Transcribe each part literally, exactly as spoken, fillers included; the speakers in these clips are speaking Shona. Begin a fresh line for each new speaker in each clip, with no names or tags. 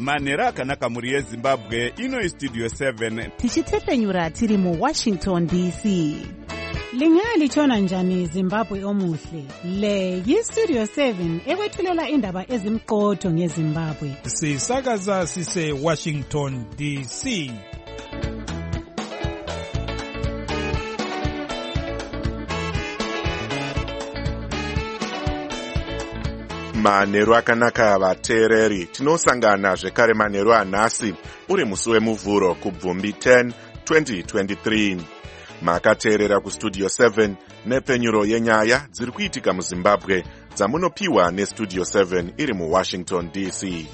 manhero akanaka mhuri yezimbabwe. Ino istudio seven
tichitepfenyura tiri muwashington D C.
Lingalitshona njani Zimbabwe omuhle? Le yistudio seven ekwethulela indaba ezimqotho ngeZimbabwe.
Sisakaza sise Washington D C.
Manhero akanaka vateereri, tinosangana zvekare manhero anhasi uri musi wemuvhuro kubvumbi ten twenty twenty-three. Makateerera kustudio seven nepfenyuro yenyaya dziri kuitika muZimbabwe dzamunopiwa nestudio seven iri muWashington D C.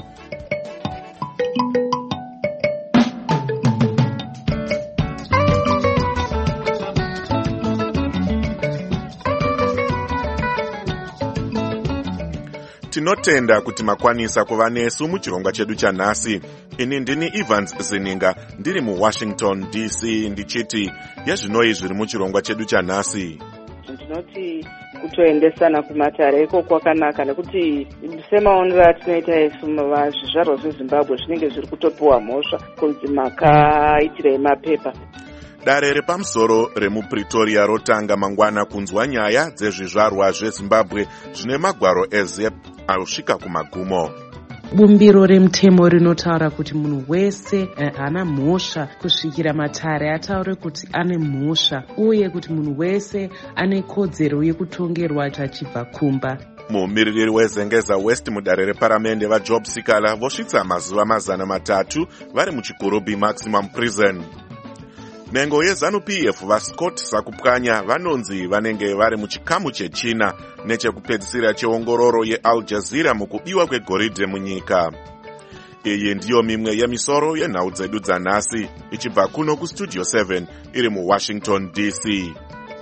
Tinotenda kuti makwanisa kuva nesu muchirongwa chedu chanhasi. Ini ndini Evans Zininga ndiri muWashington D C ndichiti yezvinoi zviri muchirongwa chedu chanhasi.
Ndinoti kutoendesana kumatare iko kwakanaka nekuti semaonero atinoita isu zvizvarwa zveZimbabwe zvinenge zviri kutopiwa mhosva kunzi makaitirei mapepa.
Dare repamusoro remuPretoria rotanga mangwana kunzwa nyaya dzezvizvarwa zveZimbabwe zvine magwaro ezep anosvika kumagumo.
Bumbiro remutemo rinotaura kuti munhu wese ana mhosva kusvikira matare ataure kuti ane mhosva uye kuti munhu wese ane kodzero yekutongerwa achibva kumba.
Mumiririri wezengeza West mudare reparamende vaJob Sikala vosvitsa mazuva mazana matatu vari muchikorobhi maximum prison. Mengo yeZanu-P F vaScott Sakupwanya vanonzi vanenge vari muchikamu chechina nechekupedzisira cheongororo yeAl Jazeera mukubiwa kwegoridhe munyika. Iyi ndiyo mimwe yemisoro yenhau dzedu dzanhasi ichibva kuno kustudio seven iri muWashington D C.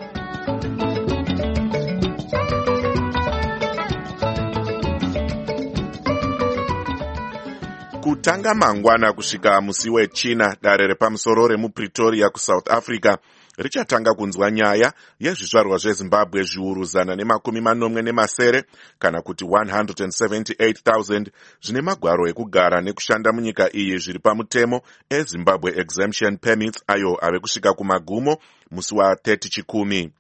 Kutanga mangwana kusvika musi wechina, dare repamusoro remuPretoria kuSouth Africa richatanga kunzwa nyaya yezvizvarwa zveZimbabwe zviuru zana nemakumi manomwe nemasere kana kuti one hundred seventy-eight thousand zvine magwaro ekugara nekushanda munyika iyi zviri pamutemo eZimbabwe exemption permits ayo ave kusvika kumagumo musi wa-thirty chikumi.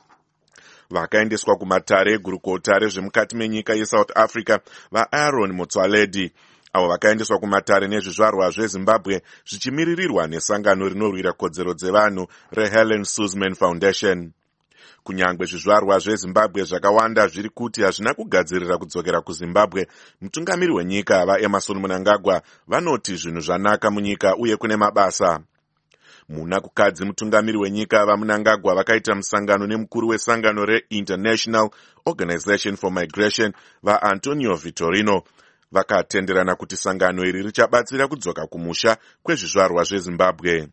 Vakaendeswa kumatare gurukota rezvemukati menyika yeSouth Africa vaAaron Motsoaledi, avo vakaendeswa kumatare nezvizvarwa zveZimbabwe zvichimiririrwa nesangano rinorwira kodzero dzevanhu reHelen Suzman Foundation. Kunyangwe zvizvarwa zveZimbabwe zvakawanda zviri kuti hazvina kugadzirira kudzokera kuZimbabwe, mutungamiri wenyika vaEmmerson Mnangagwa vanoti zvinhu zvanaka munyika uye kune mabasa. Muna kukadzi mutungamiri wenyika vaMnangagwa vakaita musangano nemukuru wesangano reInternational Organization for Migration vaAntonio Vitorino, vakatenderana kuti sangano iri richabatsira kudzoka kumusha kwezvizvarwa zveZimbabwe.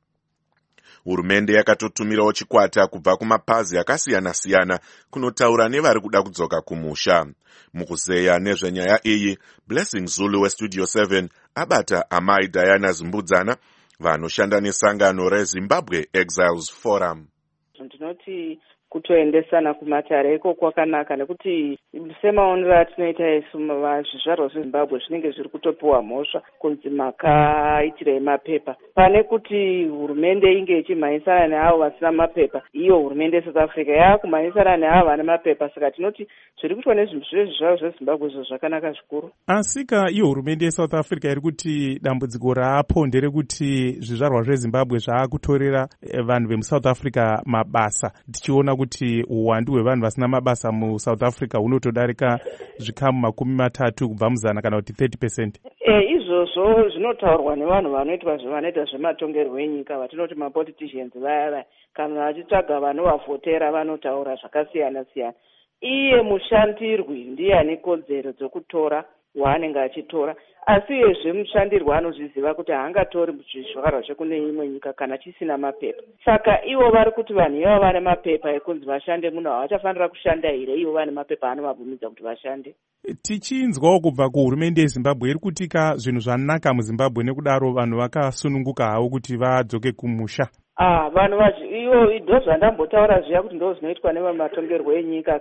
Hurumende yakatotumirawo chikwata kubva kumapazi akasiyana-siyana kunotaura nevari kuda kudzoka kumusha. Mukuzeya nezvenyaya iyi, Blessing Zulu weStudio seven abata amai Diana Zimbudzana vanoshanda nesangano reZimbabwe Exiles Forum.
Ndinoti kutoendesana kumatare iko kwakanaka nekuti semaonero atinoita isu zvizvarwa zveZimbabwe zvinenge zviri kutopiwa mhosva kunzi makaitirei mapepa, pane kuti hurumende inge ichimhanyisana neavo vasina mapepa. Iyo hurumende yeSouth Africa yakumhanyisana neavo vane mapepa, saka tinoti zviri kuitwa nezvizvarwa zveZimbabwe izvo zvakanaka zvikuru.
Asika iyo hurumende yeSouth Africa iri kuti dambudziko raapo nderekuti zvizvarwa zveZimbabwe zvaakutorera vanhu vemuSouth Africa mabasa, tichiona kuti uwandu hwevanhu vasina mabasa muSouth Africa hunotodarika zvikamu makumi matatu kubva muzana kana kuti thirty percent.
E, izvozvo zvinotaurwa nevanhu vanoitwa zvavanoita zvematongerwo enyika vatinoti mapoliticians vaya vaya, kana vachitsvaga vanovavhotera vanotaura zvakasiyana-siyana. Iye mushandirwi ndiye ane kodzero dzokutora waanenge achitora, asi uyezve mushandirwi anozviziva kuti haangatori zvizvarwa zvekune imwe nyika kana chisina mapepa. Saka ivo vari kuti vanhu ivo vane mapepa ekunzi vashande muno havachafanira kushanda here ivo vane mapepa anovabvumidza kuti vashande.
Tichinzwawo kubva kuhurumende yeZimbabwe iri kutika zvinhu zvanaka muZimbabwe, nekudaro vanhu vakasununguka havo kuti vadzoke kumusha.
Ah, vanhu ivo ndo zvandambotaura zviya kuti ndo zvinoitwa nevamatongerwo enyika ka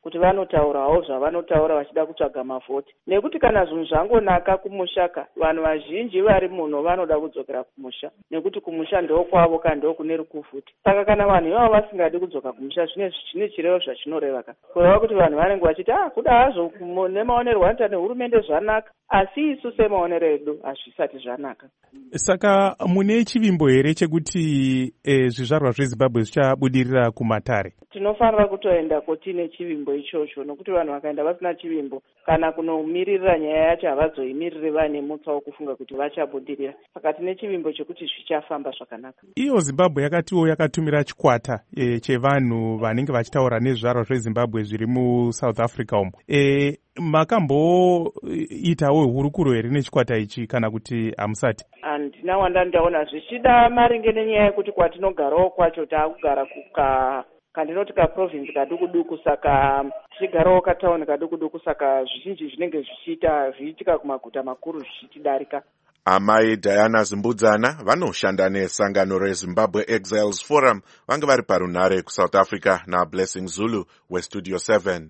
kuti vanotaurawo zvavanotaura vachida kutsvaga mavhoti, nekuti kana zvinhu zvangonaka kumushaka vanhu vazhinji vari muno vanoda kudzokera kumusha, nekuti kumusha ndokwavo ka ndokune rukufuti. Saka kana vanhu ivavo vasingadi kudzoka kumusha zvine chirevo zvachinoreva ka kureva kuti vanhu vanenge vachiti ah kuda hazvo nemaonerwo anoita nehurumende zvanaka, asi isu semaonero edu hazvisati zvanaka.
Saka mune chivimbo here chekuti e, zvizvarwa zveZimbabwe zvichabudirira kumatare?
Tinofanira kutoenda kotine chivimbo ichocho, nokuti vanhu vakaenda vasina chivimbo kana kunomirira nyaya yacho havazoimiriri vane mutsa wokufunga kuti vachabudirira. Saka tine chivimbo chekuti zvichafamba zvakanaka. Iyo
Zimbabwe yakatiwo yakatumira chikwata e, chevanhu vanenge vachitaura nezvizvarwa zveZimbabwe zviri muSouth Africa umo. E, makamboitawo hurukuro here nechikwata ichi kana kuti hamusati?
Handina wanda ndaona zvichida maringe nenyaya yekuti kwatinogarawo kwacho taakugara kuka kandinoti kaprovinsi kaduku duku, saka tichigarawo katauni kaduku duku, saka zvizhinji zvinenge zvichiita zviitika kumaguta makuru zvichitidarika.
Amai Diana Zimbudzana vanoshanda nesangano reZimbabwe Exiles Forum vange vari parunhare kuSouth Africa naBlessing Zulu weStudio seven.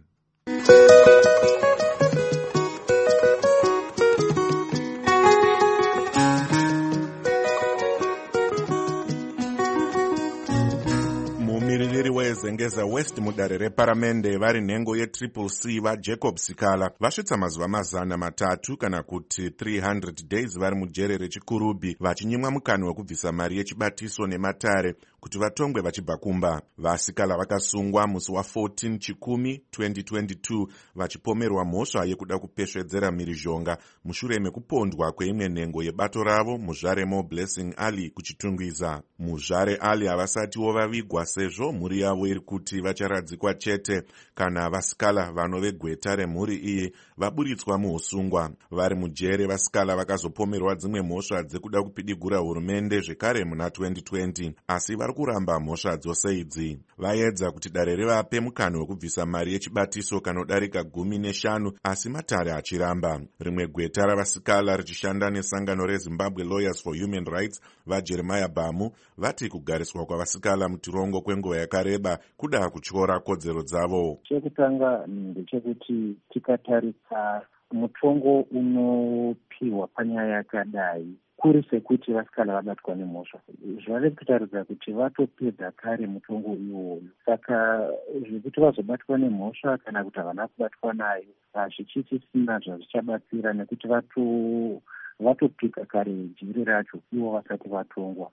Zengeza West mudare reparamende vari nhengo yetriple C vaJacob Sikala vasvitsa mazuva mazana matatu kana kuti three hundred days vari mujere rechikurubi vachinyimwa mukana wekubvisa mari yechibatiso nematare kuti vatongwe vachibva kumba. Vasikala vakasungwa musi wa14 chikumi twenty twenty-two vachipomerwa mhosva yekuda kupesvedzera mhirizhonga mushure mekupondwa kweimwe nhengo yebato ravo muzvaremo Blessing Ali kuchitungwiza. Muzvare Ali havasatiwo vavigwa sezvo mhuri yavo iri kuti vacharadzikwa chete kana Vasikala vanove gweta remhuri iyi vaburitswa muusungwa. Vari mujere Vasikala vakazopomerwa dzimwe mhosva dzekuda kupidigura hurumende zvekare muna twenty twenty, asi vari kuramba mhosva dzose idzi. Vaedza kuti dare rivape mukana wekubvisa mari yechibatiso kanodarika gumi neshanu, asi matare achiramba. Rimwe gweta raVasikala richishanda nesangano reZimbabwe Lawyers for Human Rights vaJeremiah Bamu vati kugariswa kwavasikala mutirongo kwenguva yakareba kuda kutyora kodzero dzavo.
Chekutanga ndechekuti tikatarisa mutongo unopiwa panyaya yakadai kuri sekuti vasikala vabatwa nemhosva, zvave kutaridza kuti vatopedza kare mutongo iwoyo. Saka zvekuti vazobatwa nemhosva kana kuti havana kubatwa nayo hazvichisisina zvazvichabatsira, nekuti vato vatopika kare jiri racho ivo vasati vatongwa.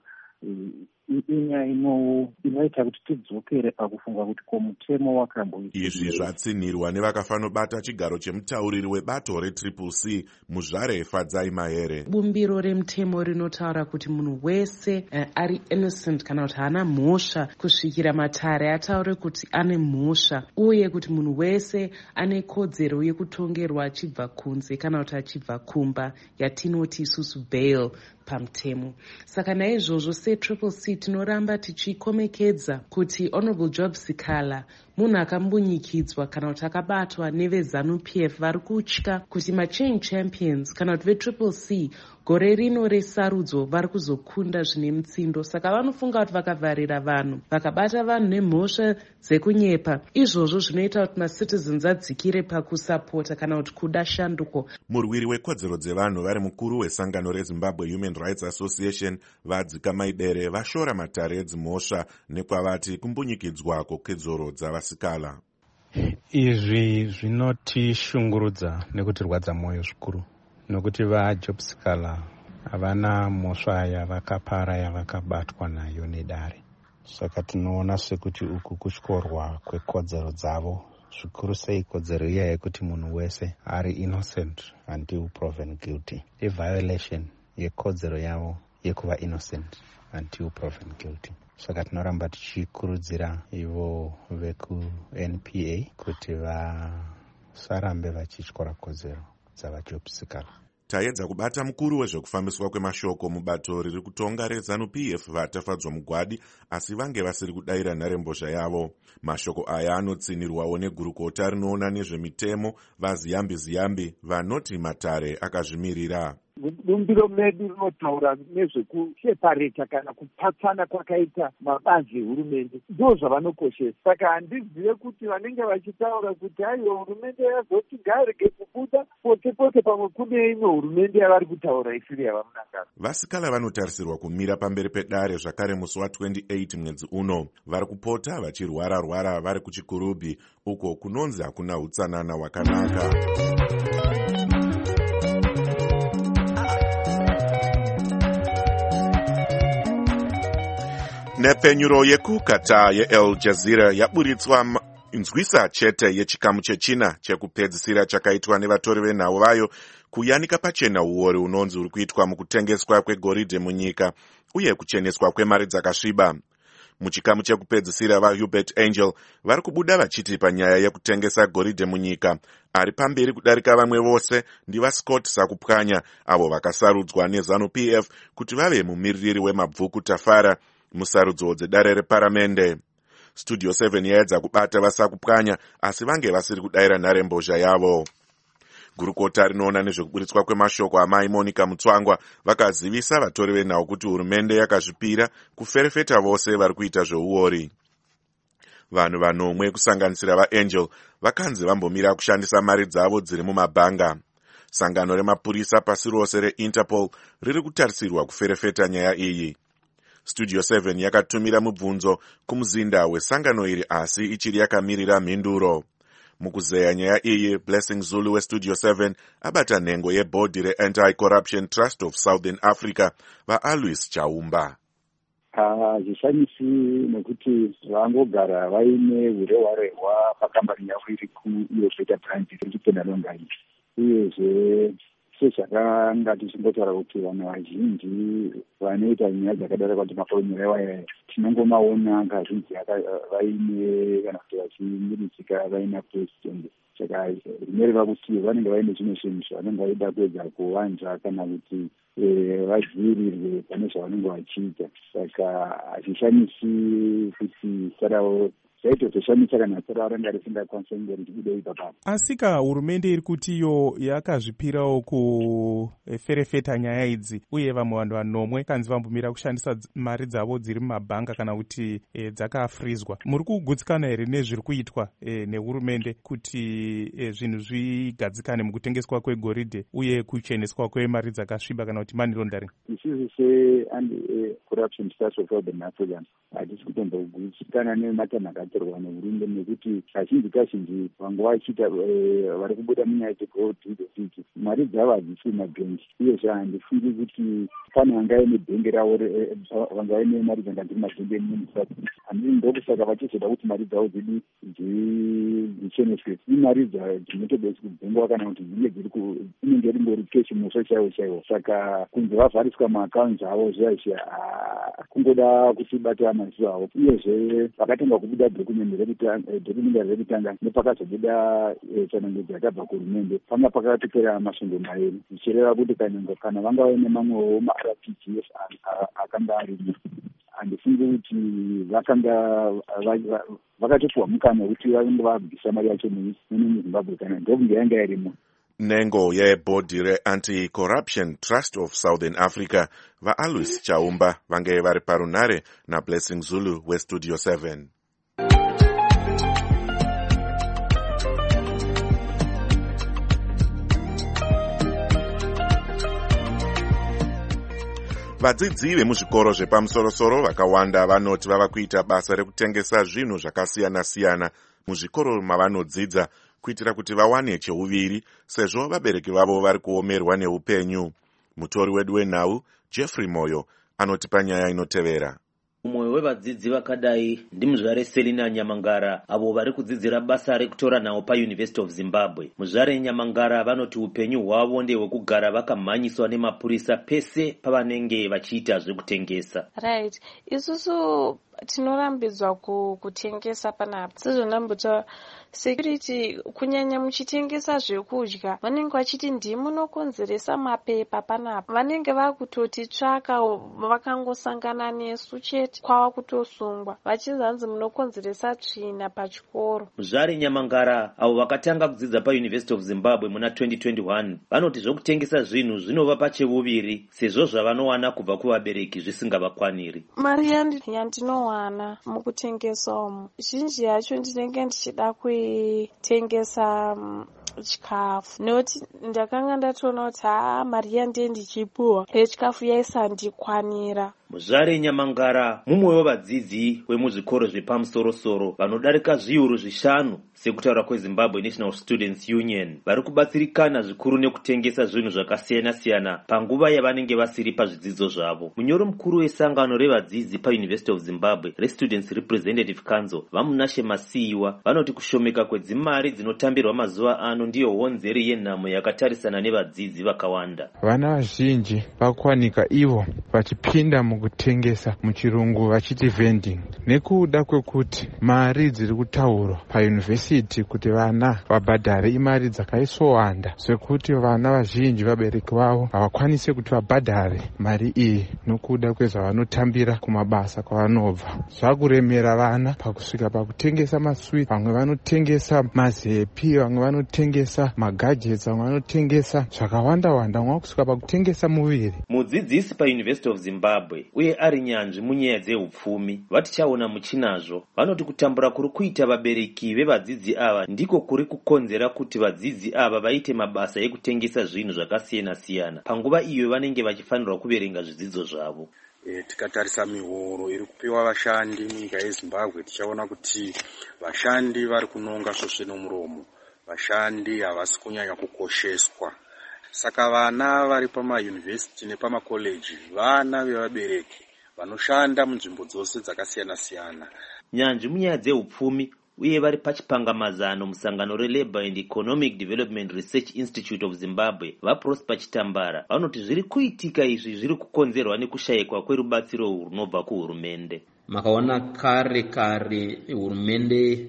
Inyaya inoita kuti tidzokere pakufunga kuti komutemo wakamboita.
Izvi zvatsinhirwa nevakafanobata chigaro chemutauriri webato retriple C muzvare Fadzai Mahere.
Bumbiro remutemo rinotaura kuti munhu wese uh, ari innocent kana kuti haana mhosva kusvikira matare ataure kuti ane mhosva, uye kuti munhu wese ane kodzero yekutongerwa achibva kunze kana kuti achibva kumba, yatinoti isusu bail pamutemo. Saka naizvozvo setriple C tinoramba tichikomekedza kuti Honorable Job Sikala munhu akambunyikidzwa kana kuti akabatwa neveZANU P F vari kutya kuti machange champions kana kuti vetriple C gore rino resarudzo vari kuzokunda zvine mutsindo. Saka vanofunga kuti vakavharira vanhu vakabata vanhu nemhosva dzekunyepa, izvozvo zvinoita kuti macitizens adzikire pakusapota kana kuti kuda shanduko.
Murwiri wekodzero dzevanhu vari mukuru wesangano reZimbabwe Human Rights Association vadzika maidere vashora matare edzimhosva nekwavati kumbunyikidzwa kokodzero dzavasikala.
Izvi zvinotishungurudza nekutirwadza mwoyo zvikuru, nokuti vaJob Sikala havana mhosva yavakapara yavakabatwa nayo nedare. Saka tinoona sekuti uku kutyorwa kwekodzero dzavo, zvikuru sei kodzero iya yekuti munhu wese ari innocent until proven guilty, iviolation yekodzero yavo yekuva innocent until proven guilty. Saka tinoramba tichikurudzira ivo veku-N P A kuti vasarambe vachityora kodzero dzavaJob Sikala.
Taedza kubata mukuru wezvekufambiswa kwemashoko mubato riri kutonga reZANU P F vatafadzwa mugwadi, asi vange vasiri kudayira nharembozha yavo. Mashoko aya anotsinirwawo negurukota rinoona nezvemitemo vaZiyambi Ziyambi vanoti matare akazvimirira.
bumbiro medu rinotaura nezvekushepareta kana kupatsana kwakaita mabazi ehurumende, ndo zvavanokoshesa. Saka handizive kuti vanenge vachitaura kuti aiwa hurumende yazoti ngairege kubuda pote pote, pamwe kune imwe hurumende yavari kutaura isiri yavamunangana.
Vasikala vanotarisirwa kumira pamberi pedare zvakare musi wa28 mwedzi uno. Vari kupota vachirwara rwara vari kuchikurubhi uko kunonzi hakuna utsanana hwakanaka. Nepenyuro yekukata yeAl Jazeera yaburitswa nzwisa chete yechikamu chechina chekupedzisira chakaitwa nevatori venhau vayo kuyanika pachena uori unonzi uri kuitwa mukutengeswa kwegoridhe munyika uye kucheneswa kwemari dzakasviba. Muchikamu chekupedzisira vaHubert Angel vari kubuda vachiti panyaya yekutengesa goridhe munyika ari pamberi kudarika vamwe vose ndivaScott Sakupwanya, avo vakasarudzwa neZANU-P F kuti vave mumiririri wemabvuku Tafara musarudzo dzedare reparamende. Studio seven yaedza kubata vaSakupwanya asi vange vasiri kudayira nharembozha yavo. Gurukota rinoona nezvekuburitswa kwemashoko amai Monica Mutsvangwa vakazivisa vatori venhau kuti hurumende yakazvipira kuferefeta vose vari kuita zveuori. Vanhu vanomwe kusanganisira vaAngel vakanzi vambomira kushandisa mari dzavo dziri mumabhanga. Sangano remapurisa pasi rose reInterpol riri kutarisirwa kuferefeta nyaya iyi. Studio seven yakatumira mubvunzo kumuzinda wesangano iri asi ichiri yakamirira mhinduro. Mukuzeya nyaya iyi, Blessing Zulu weStudio seven abata nhengo yebhodhi reAnti-Corruption Trust of Southern Africa vaAlois Chaumba.
Hazvishamisi nekuti vangogara vaine hurehwarehwa pakambani yavo iri kuiyozoita transit richipenda longai, uyezve sezvakanga tichingotaura kuti vanhu vazhinji vanoita nyaya dzakadaro kuti makoronyerewaya tinongomaona kazhinji vaine kana kuti vachimiridzika vaina president. Saka zvinoreva kuti vanenge vaine zvimwe zvinhu zvavanenge vaida kuedza kuvanza kana kuti vadzivirirwe pane zvavanenge vachiita. Saka hazvishamisi kuti saravo zvaitozoshamisa kana sara ranga risingakwanisa kunge richibudei ipapapo.
Asika hurumende iri kuti iyo yakazvipirawo kuferefeta nyaya idzi uye vamwe vanhu vanomwe kanzi vambomira kushandisa mari dzavo dziri mumabhanga kana kuti e, dzakafrizwa. Muri kugutsikana here nezviri kuitwa e, nehurumende kuti e, zvinhu zvigadzikane mukutengeswa kwegoridhe uye kucheneswa kwemari dzakasviba kana kuti money laundering?
Isusu se-corruption trust of Southern Africa hatisi kutombogutsikana nematanho akatorwa nehurumende nekuti kazhinji kazhinji vange vachiita vari kubuda munyaya dzegoridhe kuti mari dzavo hadzisi mumabhengi, uyezve handifungi kuti pane vanga vaine bhengi ravo vanga vaine mari dzanga dziri mabhengi emunisati. Handii ndokusaka vachizoda kuti mari dzavo dzidi dzicheneswe. Imari dzinotobesi kubhengwa kana kuti dzinge dziri inenge ringori keshi musho chaiwo chaiwo. Saka kunze vavhariswa maakaunti avo zviya zviya kungoda kuti batira mazuva avo. Uyezve vakatanga kubuda dokumende rekutanga nepakazobuda chanangedzo yakabva kuhurumende panga pakatopera masvondo mairi, zvichireva kuti kana vanga vaine mamwewo ma-R P G S akanga arimo, handifungi kuti vakanga vakatopiwa mukana wekuti vange vabvisa mari yacho muZimbabwe kana ndokunge yanga irimo.
Nhengo yebhodhi reAnti-Corruption Trust of Southern Africa vaAlois Chaumba vange vari parunare naBlessing Zulu weStudio seven. Vadzidzi vemuzvikoro zvepamusorosoro vakawanda vanoti vava kuita basa rekutengesa zvinhu zvakasiyana-siyana muzvikoro mavanodzidza kuitira kuti vawane cheuviri sezvo vabereki vavo vari kuomerwa neupenyu. Mutori wedu wenhau Jeffrey Moyo anotipa nyaya inotevera.
Mumwe wevadzidzi vakadai ndimuzvare Selina Nyamangara, avo vari kudzidzira basa rekutora nhau paUniversity of Zimbabwe. Muzvare Nyamangara vanoti upenyu hwavo ndehwekugara vakamhanyiswa nemapurisa pese pavanenge vachiita zvekutengesa.
Right. Isusu tinorambidzwa kutengesa panapa. Sizvonambuta security kunyanya muchitengesa zvekudya vanenge vachiti ndimunokonzeresa mapepa panapa. Vanenge vakutoti tsvaka vakangosangana nesu chete. Kwa vava kutosungwa vachizanzi munokonzeresa tsvina pachikoro.
Muzvare Nyamangara avo vakatanga kudzidza paUniversity of Zimbabwe muna twenty twenty-one vanoti zvokutengesa zvinhu zvinova pachevuviri sezvo zvavanowana kubva kuvabereki zvisingavakwaniri.
Mari yandinowana mukutengesa umu zhinji yacho ndinenge ndichida kuitengesa chikafu nekuti ndakanga ndatoona kuti haa mari yandiye ndichipuwa yechikafu yaisandikwanira.
Muzvare Nyamangara mumwe wevadzidzi vemuzvikoro zvepamusoro-soro vanodarika zviuru zvishanu sekutaura kweZimbabwe National Students Union vari kubatsirikana zvikuru nekutengesa zvinhu zvakasiyana-siyana panguva yavanenge vasiri pazvidzidzo zvavo. Munyori mukuru wesangano revadzidzi paUniversity of Zimbabwe reStudents Representative Council Vamunashe Masiyiwa vanoti kushomeka kwedzimari dzinotambirwa mazuva ano ndiyo honzeri yenhamo yakatarisana nevadzidzi vakawanda.
Vana vazhinji vakuwanika ivo vachipinda mukutengesa muchirungu vachiti vending nekuda kwekuti mari dziri kutaurwa payunivhesiti kuti vana vabhadhare imari dzakaisowanda zvekuti vana vazhinji vabereki vavo havakwanise kuti vabhadhare mari iyi nokuda kwezvavanotambira kumabasa kwavanobva. Zvakuremera vana pakusvika pakutengesa maswiti, vamwe vanotengesa mazepi, vamwe vanotengesa magadgets, vamwe vanotengesa zvakawanda-wanda, vamwe kusvika pakutengesa muviri.
Mudzidzisi paUniversity of Zimbabwe uye ari nyanzvi munyaya dzeupfumi vatichaona muchinazvo vanoti kutambura kuri kuita vabereki vevadzidzi ava ndiko kuri kukonzera kuti vadzidzi ava vaite mabasa ekutengesa zvinhu zvakasiyana-siyana panguva iyo vanenge vachifanirwa kuverenga zvidzidzo zvavo.
E, tikatarisa mihoro iri kupiwa vashandi munyika yeZimbabwe tichaona kuti vashandi vari kunonga svosve nomuromo, vashandi havasi kunyanya kukosheswa. Saka vana vari pamayunivhesiti nepamakoleji vana vevabereki vanoshanda munzvimbo dzose dzakasiyana-siyana.
Nyanzvi munyaya dzeupfumi uye vari pachipangamazano musangano reLabour and Economic Development Research Institute of Zimbabwe vaProsper Chitambara vanoti zviri kuitika izvi zviri kukonzerwa nekushayikwa kwerubatsiro runobva kuhurumende.
Makaona kare kare hurumende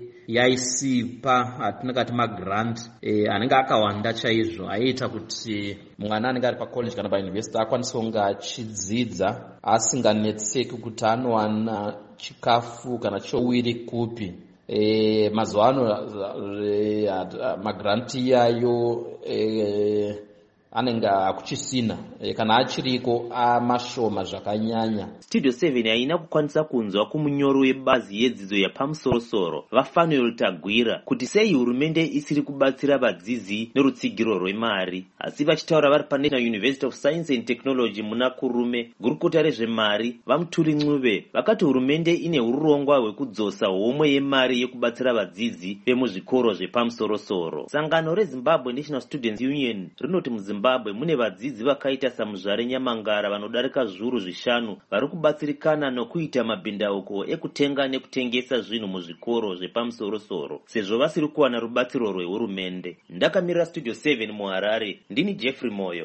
yaisipa atinakati magrant e, anenge akawanda chaizvo aiita kuti mwana anenge ari pacollege kana pauniversity akwanise kunge achidzidza asinganetseki kuti anowana chikafu kana chowiri kupi. E, mazuva ano e, magranti iyayo e, anenge akuchisina e, kana achiriko amashoma zvakanyanya.
Studio seven haina kukwanisa kunzwa kumunyori webazi yedzidzo yapamusoro-soro vaFanuel Tagwira kuti sei hurumende isiri kubatsira vadzidzi nerutsigiro rwemari, asi vachitaura vari paNational University of Science and Technology muna Kurume gurukota rezvemari vaMuturi Ncube vakati hurumende ine urongwa hwekudzosa homwe yemari yekubatsira vadzidzi vemuzvikoro zvepamusoro-soro. Sangano reZimbabwe National Students Union rinoti muZimbabwe mune vadzidzi vakaita saMuzvare Nyamangara vanodarika zviuru zvishanu vari kubatsirikana nokuita mabhindauko ekutenga nekutengesa zvinhu muzvikoro zvepamusoro-soro sezvo vasiri kuwana rubatsiro rwehurumende. Ndakamirira Studio seven muHarare, ndini Jeffrey Moyo.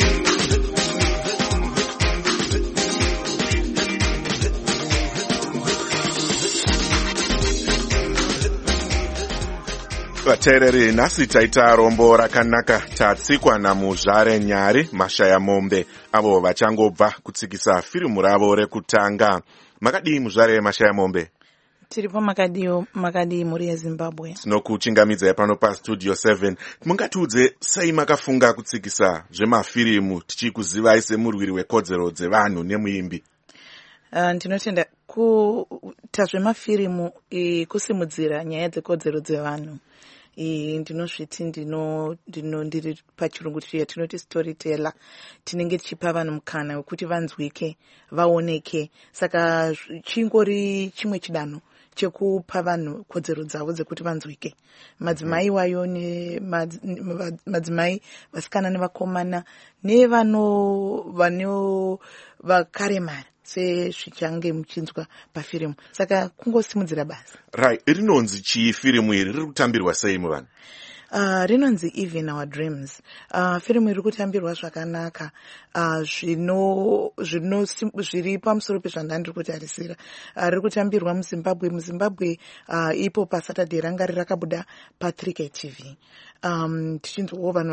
Vateereri, nhasi taita rombo rakanaka tatsikwa naMuzvare Nyari Mashaya Mombe avo vachangobva kutsikisa firimu ravo rekutanga. Makadii Muzvare Mashaya Mombe?
Tiripo makadiyo makadii muri yeZimbabwe.
Tinokuchingamidzai pano paStudio seven. Mungatiudze sei makafunga kutsikisa zvemafirimu tichikuzivai semurwiri wekodzero dzevanhu nemuimbi?
Uh, ndinotenda kuita zvemafirimu e, kusimudzira nyaya dzekodzero dzevanhu. E, ndinozviti ndino ndino ndiri pachirungu yatinoti storyteller. Tinenge tichipa vanhu mukana wekuti vanzwike, vaoneke. Saka chingori chimwe chidanho chekupa vanhu kodzero dzavo dzekuti vanzwike. Madzimai wayo ne madzimai vasikana nevakomana nevano vano vakaremara sezvichange muchinzwa pafirimu. Saka kungosimudzira basi.
Right, rinonzi chii firimu iri? Riri kutambirwa sei muvanhu?
Uh, rinonzi Even Our Dreams. Uh, firimu iri kutambirwa zvakanaka. Uh, zvino zvino zviri pamusoro pezvandandiri kutarisira. Uh, riri kutambirwa muZimbabwe. MuZimbabwe uh, ipo paSaturday ranga rakabuda pa three K T V. Um, tichinzwawo vanhu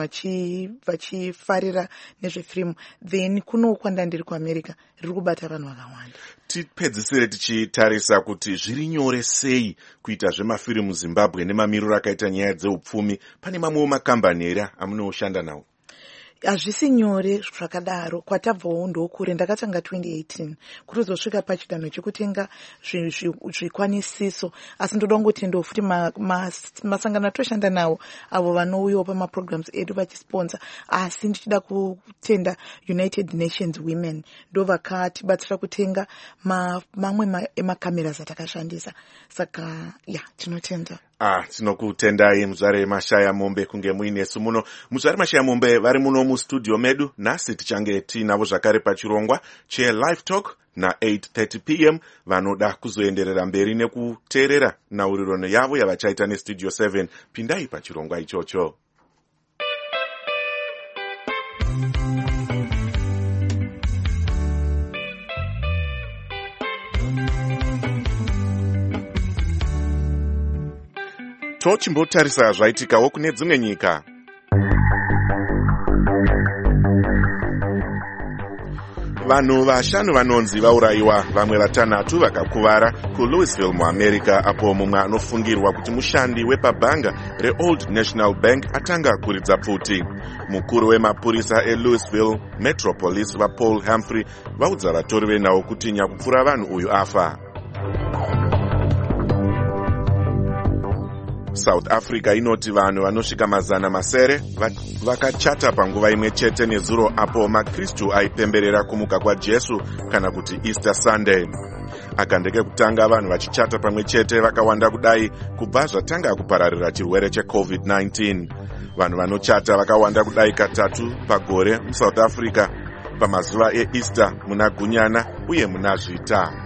vachifarira nezvefirimu. Then kuno kwandandiri kuAmerica riri kubata vanhu vakawanda.
tipedzisire tichitarisa kuti zviri nyore sei kuita zvemafirimu muzimbabwe nemamiriro akaita nyaya dzeupfumi. Pane mamwewo makambani here amunoshanda nawo?
Hazvisi nyore zvakadaro. Kwatabvawo ndokure, ndakatanga twenty eighteen kuti uzosvika pachidanho chekutenga zvikwanisiso, asi ndoda kungotendao futi masangano atoshanda nawo avo vanouyawo pamaprograms edu vachisponsa, asi ndichida kutenda United Nations Women ndo vakatibatsira kutenga mamwe emacameras atakashandisa. Saka ya tinotenda.
Ah, tinokutendai muzvare Mashaya Mombe kunge muinesu muno. Muzvare Mashaya Mombe vari muno mustudio medu. Nhasi tichange tinavo zvakare pachirongwa che live talk na eight thirty p m vanoda kuzoenderera mberi nekuteerera nhaurirano yavo yavachaita nestudio seven. Pindai pachirongwa ichocho. Tochimbotarisa zvaitikawo kune dzimwe nyika. Vanhu vashanu vanonzi vaurayiwa, vamwe vatanhatu vakakuvara kuLouisville muAmerica, apo mumwe anofungirwa kuti mushandi wepabhanga reOld National Bank atanga kuridza pfuti. Mukuru wemapurisa eLouisville Metropolis vaPaul Humphrey vaudza vatori venhau kuti nyakupfura vanhu uyu afa. South Africa inoti vanhu vanosvika mazana masere vakachata panguva imwe chete nezuro apo maKristu aipemberera kumuka kwaJesu kana kuti Easter Sunday. Akandeke kutanga vanhu vachichata pamwe chete vakawanda kudai kubva zvatanga kupararira chirwere cheCovid nineteen. Vanhu vanochata vakawanda kudai katatu pagore muSouth Africa pamazuva eEaster muna Gunyana uye muna Zvita.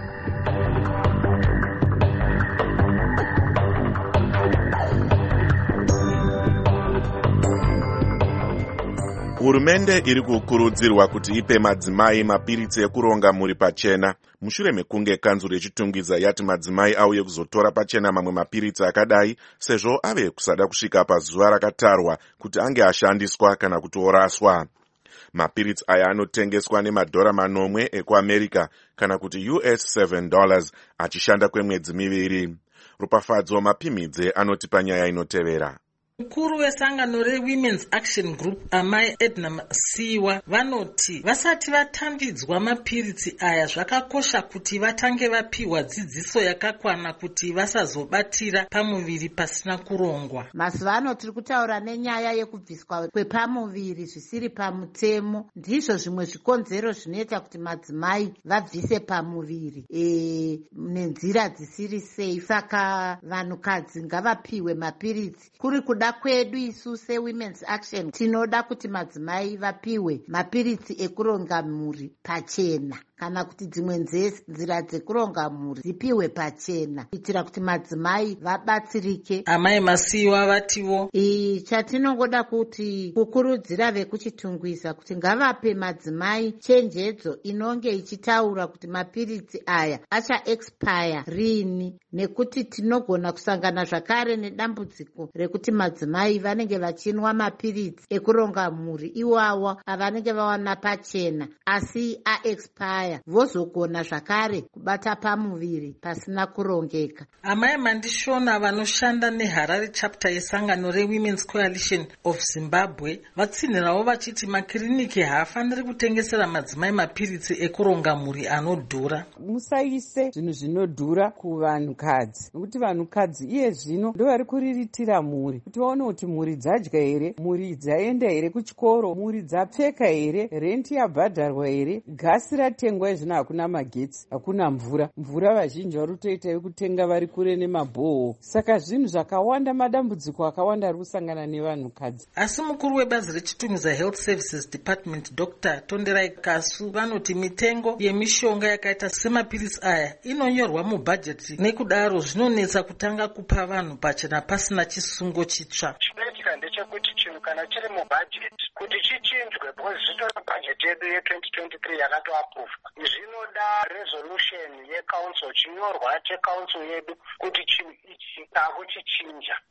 Hurumende iri kukurudzirwa kuti ipe madzimai mapiritsi ekuronga mhuri pachena mushure mekunge kanzuro yechitungidza yati madzimai auye kuzotora pachena mamwe mapiritsi akadai sezvo ave kusada kusvika pazuva rakatarwa kuti ange ashandiswa kana kuti oraswa. Mapiritsi aya anotengeswa nemadhora manomwe ekuAmerica kana kuti U S seven dollars achishanda kwemwedzi miviri. Rupafadzo Mapimidze anoti panyaya inotevera.
Mukuru wesangano reWomen's Action Group Amai Edna Masiwa vanoti vasati vatambidzwa mapiritsi aya zvakakosha kuti vatange vapiwa dzidziso yakakwana kuti vasazobatira pamuviri pasina kurongwa.
Mazuvano tiri kutaura nenyaya yekubviswa kwepamuviri zvisiri pamutemo. Ndizvo zvimwe zvikonzero zvinoita kuti madzimai vabvise pamuviri e, nenzira dzisiri safe. Saka vanhukadzi ngavapiwe mapiritsi. Kuri kuda kwedu isu seWomen's Action tinoda kuti madzimai vapiwe mapiritsi ekuronga mhuri pachena kana kuti dzimwe nzira dzekuronga mhuri dzipiwe pachena kuitira kuti madzimai vabatsirike.
Amai Masiwa vatiwo
e, chatinongoda kuti kukurudzira vekuchitungwiza kuti ngavape madzimai chenjedzo inonge ichitaura kuti mapiritsi aya acha expire rini, nekuti tinogona kusangana zvakare nedambudziko rekuti madzimai vanenge vachinwa mapiritsi ekuronga mhuri iwawa avanenge vawana pachena asi a-expire, vozogona zvakare kubata pamuviri pasina kurongeka.
Amai Mandishona vanoshanda neHarare chapter yesangano reWomen's Coalition of Zimbabwe vatsinhirawo vachiti makiriniki haafaniri kutengesera madzimai mapiritsi ekuronga mhuri anodhura.
Musaise zvinhu zvinodhura kuvanhukadzi nokuti vanhukadzi iye zvino ndo vari kuriritira mhuri kuti vaone kuti mhuri dzadya here, mhuri dzaenda here kuchikoro, mhuri dzapfeka here, renti yabhadharwa here, gasi ratengwa zvino hakuna magetsi, hakuna mvura. Mvura vazhinji vari kutoita yekutenga vari kure nemabhoho. Saka zvinhu zvakawanda, madambudziko akawanda ari kusangana nevanhukadzi.
Asi mukuru webazi rechitungidza Health Services Department Doctor Tonderai Kasu vanoti mitengo yemishonga yakaita semapiritsi aya inonyorwa mubhajeti, nekudaro zvinonetsa kutanga kupa vanhu pachena pasina chisungo chitsva.
Chinoitika ndechekuti chinhu kana chiri mubhajeti kuti chichinjwe because zvitori bhajeti yedu ye-twenty twenty-three yakatoaprovwa. Zvinoda resolution yecouncil, chinyorwa checouncil yedu kuti chinhu ichi chavo chichinja.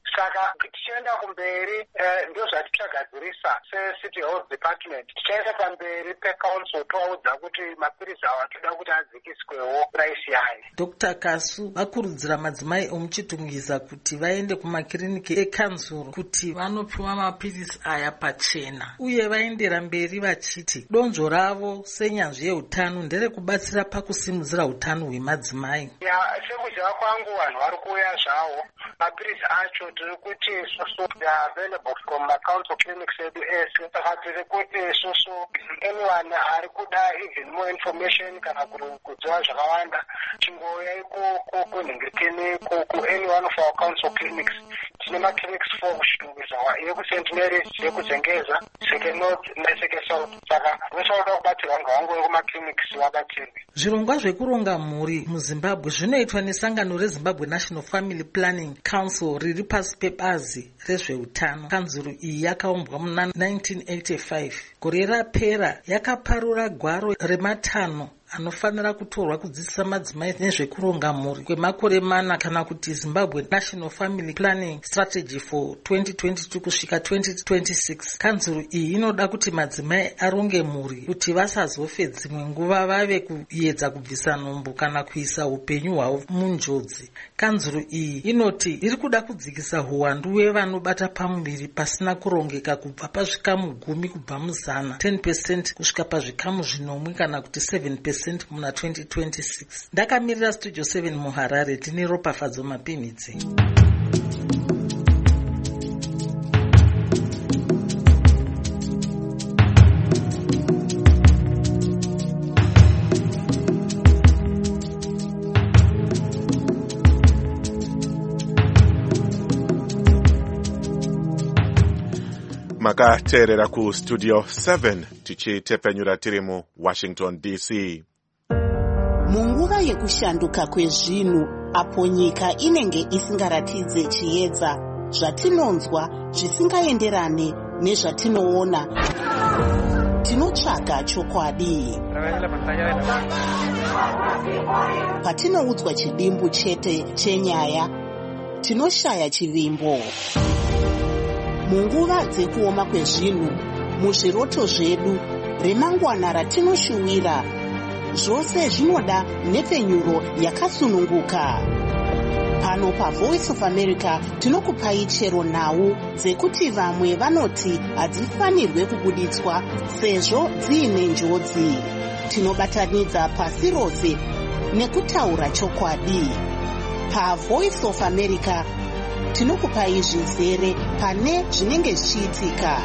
saka tichienda kumberi ndo zvatichagadzirisa secity health department. Tichaenda pamberi pecouncil toaudza kuti mapirisi awa toda kuti adzikiswewo price yayo.
Dr Kasu vakurudzira madzimai omuchitungiza kuti vaende kumakiriniki ekanzuro kuti vanopiwa mapirisi aya pachena, uye vaendera mberi vachiti donzvo ravo senyanzvi yeutano nderekubatsira pakusimudzira utano hwemadzimai.
Ya sekuziva kwangu vanhu vari kuuya zvavo mapirisi acho tiri kuti isusu are available from macouncil clinics edu ese, saka tiri kuti isusu anyone ari kuda even more information kana kudziva zvakawanda chingouyai kunhingirikeni ku any one of our council clinics. Tine maclinics four kushunguza yeku Saint Mary's, yeku Zengeza, Seke North neSeke South. Saka wese wada kubatsirwa ngawangu kumaclinics wabatsirwe.
Zvirongwa zvekuronga mhuri muZimbabwe zvinoitwa nesangano reZimbabwe National Family Planning Council riri pasi pebazi rezveutano. Kanzuro iyi yakaumbwa muna nineteen eighty-five. Gore rapera yakaparura gwaro rematanho anofanira kutorwa kudzidzisa madzimai nezvekuronga mhuri kwemakore mana kana kuti Zimbabwe National Family Planning Strategy for twenty twenty-two kusvika twenty twenty-six. Kanzuro iyi inoda kuti madzimai aronge mhuri kuti vasazofe dzimwe nguva vave kuedza kubvisa nhumbu kana kuisa upenyu hwavo munjodzi. Kanzuro iyi inoti iri kuda kudzikisa huwandu hwevanobata pamuviri pasina kurongeka kubva pazvikamu gumi kubva muzana ten percent kusvika pazvikamu zvinomwe kana kuti seven percent muna twenty twenty-six. Ndakamirira Studio seven muHarare, tine Ropafadzo Mapimidzi.
makateerera ku Studio seven tichitepenyura tiri mu Washington D C.
Munguva yekushanduka kwezvinhu apo nyika inenge isingaratidze chiedza, zvatinonzwa zvisingaenderane nezvatinoona, tinotsvaga chokwadi. Patinoudzwa chidimbu chete chenyaya, tinoshaya chivimbo. Munguva dzekuoma kwezvinhu, muzviroto zvedu, remangwana ratinoshuwira, zvose zvinoda nhepfenyuro yakasununguka. Pano paVoice of America tinokupai chero nhau dzekuti vamwe vanoti hadzifanirwe kubuditswa sezvo dziine njodzi. Tinobatanidza pasi rose nekutaura chokwadi. PaVoice of America tinokupai zvizere pane zvinenge zvichiitika.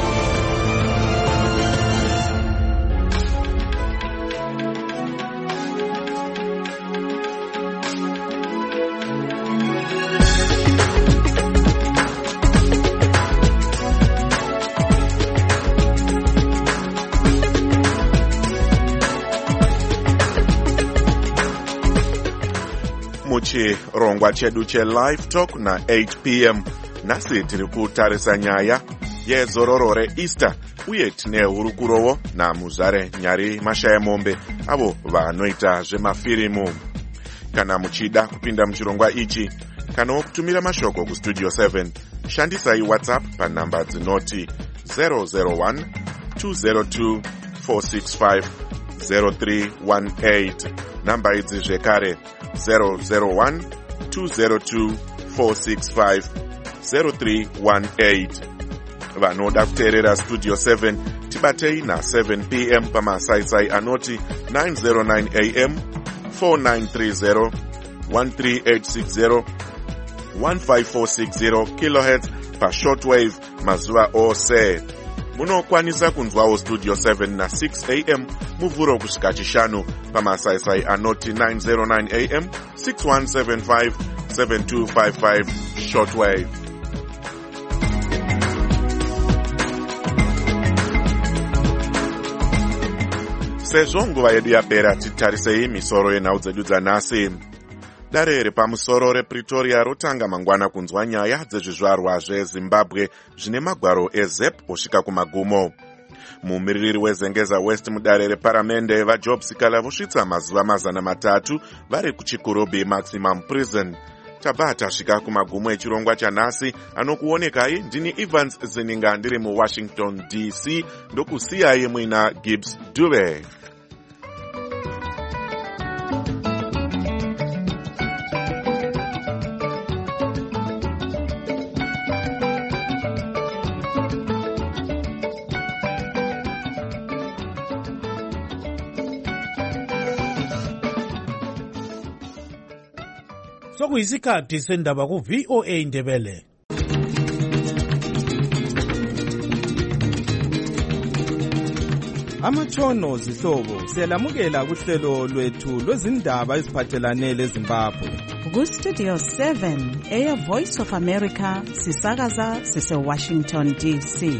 Muchirongwa chedu che-Live Talk na eight p m nasi tiri kutarisa nyaya yezororo reEaster uye tine hurukurowo naMuzvare Nyari Mashaya Mombe avo vanoita zvemafirimu. Kana muchida kupinda muchirongwa ichi kana kutumira mashoko ku Studio seven, shandisai WhatsApp panhamba dzinoti zero zero one two zero two four six five zero three one eight. Namba idzi zvekare zero zero one two zero two four six five zero three one eight. Vanoda kuteerera Studio seven tibatei na seven p m pamasaisai anoti nine oh nine a m four nine three zero one three eight six zero one five four six zero kilohertz pa shortwave mazuva ose. Munokwanisa kunzwawo Studio seven na six a m muvhuro kusvika chishanu pamasaisai anoti nine oh nine a m six one seven five seven two five five shortwave. Sezvo nguva yedu yapera, titarisei misoro yenhau dzedu dzanhasi. Dare repamusoro rePretoria rotanga mangwana kunzwa nyaya dzezvizvarwa zveZimbabwe zvine magwaro eZEP osvika kumagumo. Mumiririri weZengeza West mudare reparamende vaJob Sikala vosvitsa mazuva mazana matatu vari kuChikurubi Maximum Prison. tabva tasvika kumagumo echirongwa chanhasi. Anokuonekai ndini Evans Zeninga ndiri muWashington D C, ndokusiyai muina Gibbs Dube.
Sokuyisikhathi sendaba ku V O A Ndebele.
Amatshono zihlobo siyalamukela kuhlelo lwethu lwezindaba eziphathelane leZimbabwe.
Ku Studio seven eya Voice of America sisakaza sise Washington D C.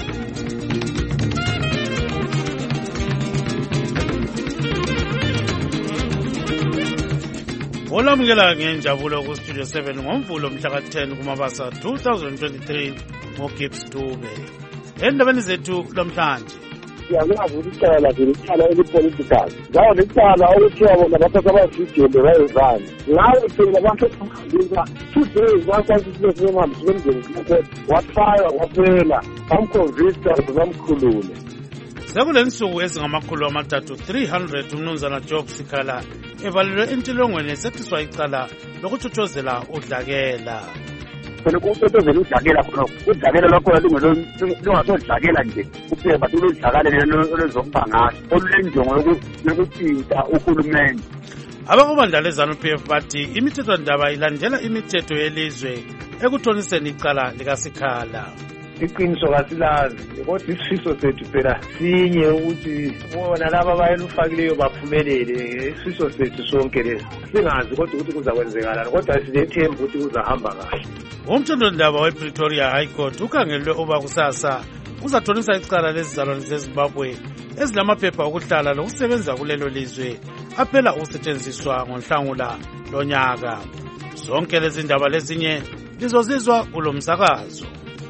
Olamukela ngenjabulo ku Studio seven ngomvulo mhla ka ten kuMabasa twenty twenty-three ngoGibbs Dube. Endabeni zethu namhlanje
siyazi ukuthi icala lakhe licala elipolitical ngawo licala okuthiwa bona bathatha abazidende bayezani ngawo phela abantu okuhambisa two days bakwansisile semhambi sikwenzeni sikho wathaya waphela bamconvicta bamkhulule.
Sekule nsuku ezingamakhulu amathathu three hundred umnumzana Job Sikhala evalelwe entilongweni esethiswa icala lokuthothozela udlakela.
Phela ukuthothozela udlakela khona udlakela lwakhona lungasodlakela nje kuphela but uludlakala lezombangasi olulenjongo yokuthinta uhulumende.
Abakubandla leZANU-P F bathi imithethwandaba ilandela imithetho yelizwe ekuthoniseni icala likaSikhala.
Iqiniso kasilazi kodwa isifiso sethu phela sinye ukuthi bona laba abayelufakileyo baphumelele. Isifiso sethu sonke lesi singazi kodwa ukuthi kuzakwenzekala kodwa silethemba ukuthi kuzahamba kahle.
Umthethwandaba wePretoria High Court ukhangelwe uba kusasa uzathonisa icala lezizalwane zeZimbabwe ezilamaphepha okuhlala lokusebenza kulelo lizwe aphela ukusetshenziswa ngoNhlangula lonyaka. Zonke lezi ndaba lezinye lizozizwa kulo msakazo.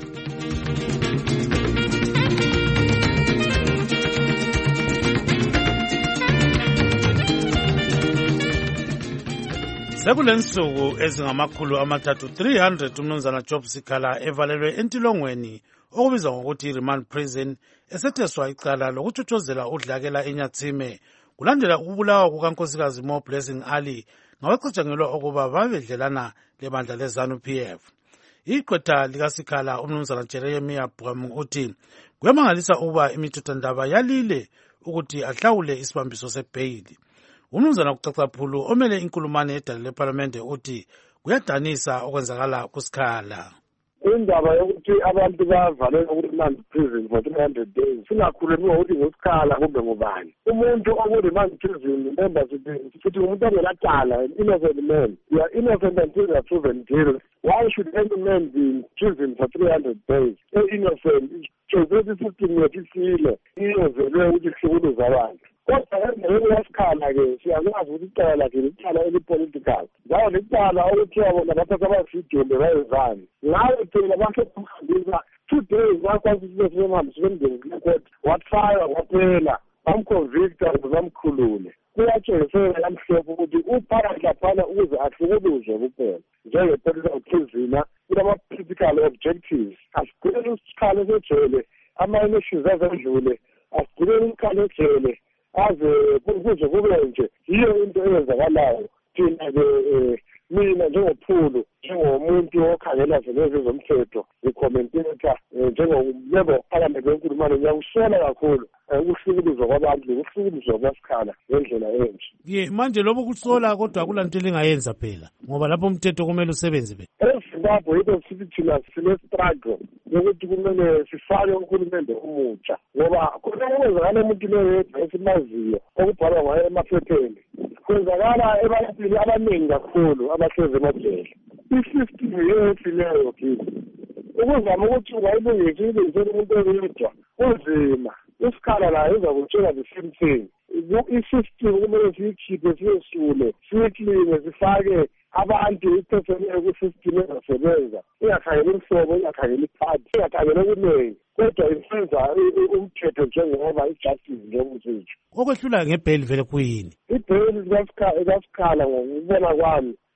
Sekule nsuku ezingamakhulu amathathu three hundred umnumzana Job Sikhala evalelwe entilongweni okubizwa ngokuthi remand prison esetheswa icala lokuthothozela udlakela eNyatsime kulandela ukubulawa kukankosikazi Mo Blessing Ali ngabacatshangelwa ukuba babedlelana lebandla leZANU-P F. Iqwetha likaSikhala umnumzana Jeremiah Bram uthi kuyamangalisa ukuba imithethwandaba yalile ukuthi ahlawule isibambiso sebhayili. Umnumzana kucacaphulu omele inkulumane edale leParlamente uthi kuyadanisa okwenzakala kuSikhala.
Indaba yokuthi abantu bavalelwa ku-remand prison for three hundred days singakhulumi ngokuthi ngoSikhala kumbe ngubani. Umuntu oku-remand prison member sithi umuntu ongelacala, innocent man. You are innocent until you are proven guilty. Why should any man be in prison for three hundred days? Innocent. Choose system yethisile iyozelwe ukuthi kuhlukuluza abantu. Kodwa endabeni yaSikhala-ke siyakwazi ukuthi icala lakhe licala elipolitical ngawo licala okuthiwa bona bathatha abazidende bayezani ngawo phela abantu okuhambisa two days bakwansisile semhambi sikwenzeni sikho wathaya waphela bamconvicta bamkhulule. Kuyatshengisela namhlophe ukuthi uphakathi laphana ukuze ahlukuluzwe kuphela njenge-political prisoner kunama-political objectives. Asigcineni uSikhala esejele ama-elections azendlule asigcineni uSikhala ejele aze kuze kube nje yiyo into eyenzakalayo. Thina-ke mina njengophulu njengomuntu okhangela zinezi zomthetho ngicommentata njengomember wephalamende wenkulumane ngiyakusola kakhulu ukuhlukuluzwa kwabantu ukuhlukuluzwa kwaSikhala ngendlela enje.
Ye manje lobo kusola kodwa akulanto elingayenza phela ngoba lapho umthetho kumele usebenze phela.
eZimbabwe yebo sithi thina sine struggle yokuthi kumele sifake uhulumende omutsha ngoba khona kwenzakala umuntu leyedwa esimaziyo okubhalwa ngayo emaphepheni kwenzakala ebantwini abaningi kakhulu abahlezi emajele. I-system yefileyo kithi ukuzama ukuthi ungayilungisa ilungisele umuntu oyedwa kunzima. Isikhala la izakutshela the same thing. I-system kumele siyikhiphe siyesule siyikline sifake abantu iphetheleyo kwi-system ezasebenza ingakhangela imhlobo ingakhangela iphathi ingakhangela okuningi kodwa isenza umthetho njengoba ijustice njengokusitsho.
Okwehlula ngebheli vele kuyini?
Ibheli likaSikhala ngokubona kwami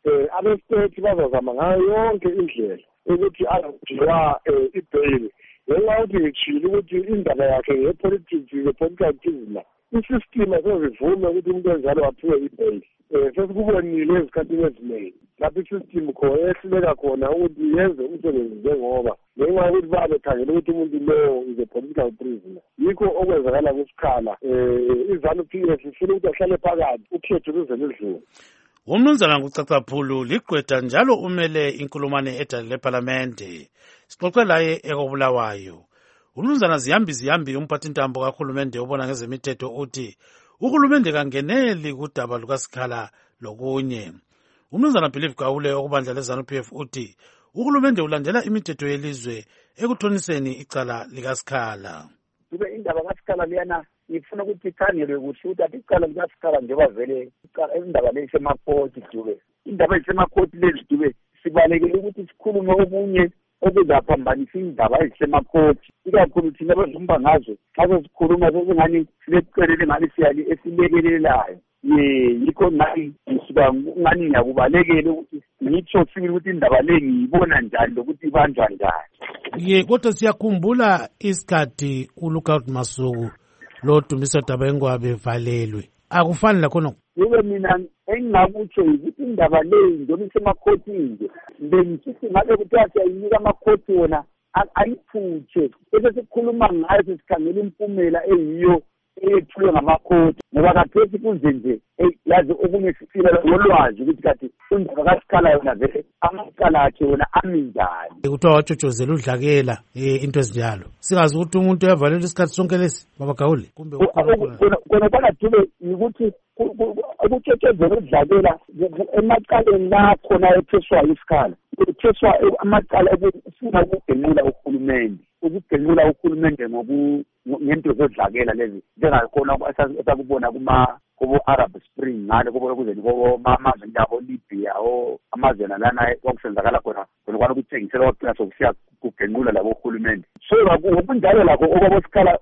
um abestate bazazama ngayo yonke indlela ukuthi azodliwa um ibheyili ngenxa yokuthi ngitshile ukuthi indaba yakhe ngepolitics nge-political prisoner isystem asezivume ukuthi umuntu enjalo waphiwe ibheyili. Um sesikubonile ezikhathini eziningi lapho isystem khona ehluleka khona ukuthi yenze umsebenzi njengoba ngenxa yokuthi babekhangela ukuthi umuntu lowo is a political prisoner. Yikho okwenzakala kusikhala um i-ZANU-P F ifuna ukuthi ahlale phakathi ukhetho luze ludlule.
Umnumzana Kucacaphulu ligqwetha njalo umele inkulumane edale lephalamende. Sixoxe laye ekobulawayo. Umnumzana Ziyambi Ziyambi umphathintambo kahulumende obona ngezemithetho uthi uhulumende kangeneli kudaba lukaSikhala lokunye. Umnumzana Believe Gawule okubandla leZANU-P F uthi uhulumende ulandela imithetho yelizwe ekuthoniseni icala likaSikhala.
Kube indaba kaSikhala liyana ifuna ukuthi ikhangelwe kuhle ukuthi athi icala likaSikhala njengoba vele indaba le isemakhoti dube. Indaba isemakhoti lezi dube sibalekele ukuthi sikhulume okunye okuzaphambanisa indaba ezisemakhoti. Ikakhulu thina bezumba ngazo xa sikhuluma sesingani silecelele ngani siyali esilekelelayo. Ye yikho nayi ngisuka ngani ngiyakubalekele ukuthi ngitsho sibili ukuthi indaba le ngiyibona njani lokuthi ibanjwa njani.
Ye kodwa siyakhumbula isikhathi uLookout Masuku lo Dumiso Dabengwa bevalelwe. Akufani la khona.
Yebo mina engingakutsho ukuthi indaba le njengoba isemakhoti nje bengithi ngabe kuthiwa ayinika amakhoti wona ayiphutshe bese sikhuluma ngayo sesikhangela impumela eyiyo eyethulwe ngamakhoti ngoba kaphesi kunje nje yazi okunye sifila ngolwazi ukuthi kathi indaba kaSikhala yona vele amakhala akhe wona aminjani.
Kuthiwa watshotshozela udlakela into ezinjalo singazi ukuthi umuntu uyavalelwa isikhathi sonke lesi Baba Gawule kumbe
kona kona dube ukuthi ukutshotshozela udlakela emacaleni la khona etheswayo isikhala etheswa amacala okufuna ukugenqula uhulumende ukugenqula uhulumende ngoku ngento zodlakela lezi njengakhona esakubona kuma kubo Arab Spring ngale kubo kuzeni kubo amazwe njabo Libya o amazwe lana okusenzakala khona khona kwalo kuthengisela waphinda sokusiya kugenqula labo uhulumende. So ngokunjalo lakho okwabosikhala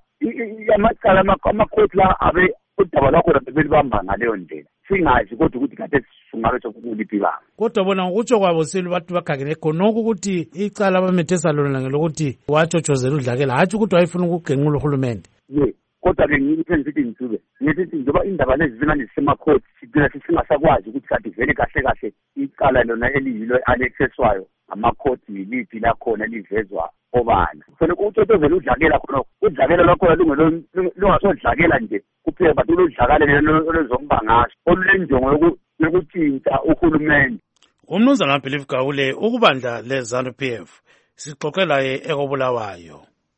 amacala amakhoti la abe udaba lwakho belibamba ngaleyo ndlela singazi kodwa ukuthi kade singalo sokuliphi banga.
Kodwa bona ngokutsho kwabo selu bathu bakhangele khonoko ukuthi icala abamethesa lona ngelokuthi watshotshozela udlakela hathi ukuthi wayefuna ukugenqula uhulumende.
Ye kodwa ke ngithi ngithi ngitube ngithi njengoba indaba lezi zingani sisemakhoti sidinga singasakwazi ukuthi kade vele kahle kahle icala lona eliyilo alexeswayo amakhoti yiliphi la khona livezwa obana. Kufanele ukutshotshozela udlakela khona udlakela lwakho lungasodlakela nje kuphela bathi uludlakalele lozomba ngaso olulenjongo yokutshintsha uhulumende.
Umnumzana Believe Gawule ukubandla leZANU-P F sixoxe laye ekobulawayo.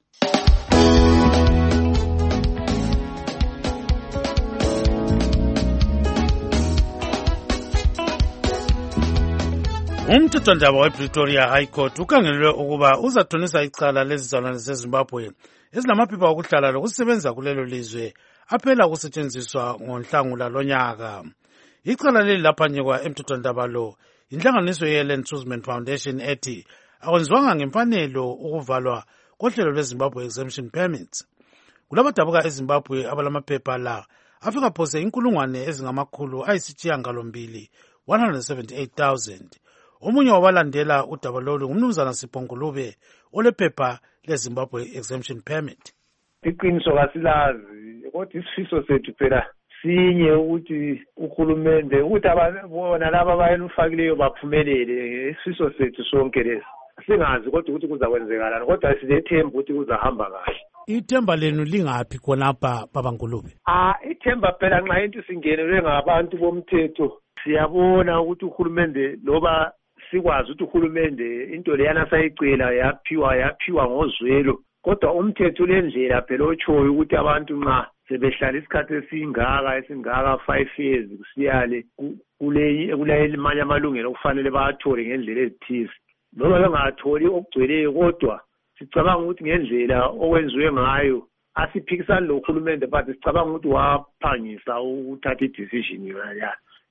Umthethwandaba wePretoria High Court ukhangelelwe ukuba uzathonisa icala lezizalwane zeZimbabwe ezinamaphepha okuhlala lokusebenza kulelo lizwe aphela ukusetshenziswa ngoNhlangula lonyaka. Icala leli laphanyekwa emthethwandaba lo inhlanganiso ye-Land Suzman Foundation ethi akwenziwanga ngemfanelo ukuvalwa kohlelo lweZimbabwe Exemption Permits. Kulabadabuka eZimbabwe abalamaphepha la afika phose inkulungwane ezingamakhulu ayisishiyagalombili one hundred seventy-eight thousand. Omunye wabalandela udaba lolu ngumnumzana Sipho Ngulube olephepha leZimbabwe Exemption Permit.
Iqiniso kasilazi kodwa isifiso sethu phela sinye ukuthi uhulumende ukuthi abona laba abayelufakileyo baphumelele. Isifiso sethu sonke lesi singazi kodwa ukuthi kuzakwenzekalana kodwa silethemba ukuthi kuzahamba kahle.
Ithemba lenu lingaphi khonapha Baba Ngulube?
Ah ithemba phela nxa into singenelwe ngabantu bomthetho siyabona ukuthi uhulumende loba sikwazi ukuthi uhulumende into leyana sayicela yaphiwa yaphiwa ngozwelo kodwa umthetho lendlela phela otshoyo ukuthi abantu nxa sebehlala isikhathi esingaka esingaka five years kusiyale kule kule manje amalungelo okufanele bawathole ngendlela ezithize noma bengatholi okugcweleyo kodwa sicabanga ukuthi ngendlela okwenziwe ngayo asiphikisani lo uhulumende but sicabanga ukuthi waphangisa ukuthatha i-decision yona.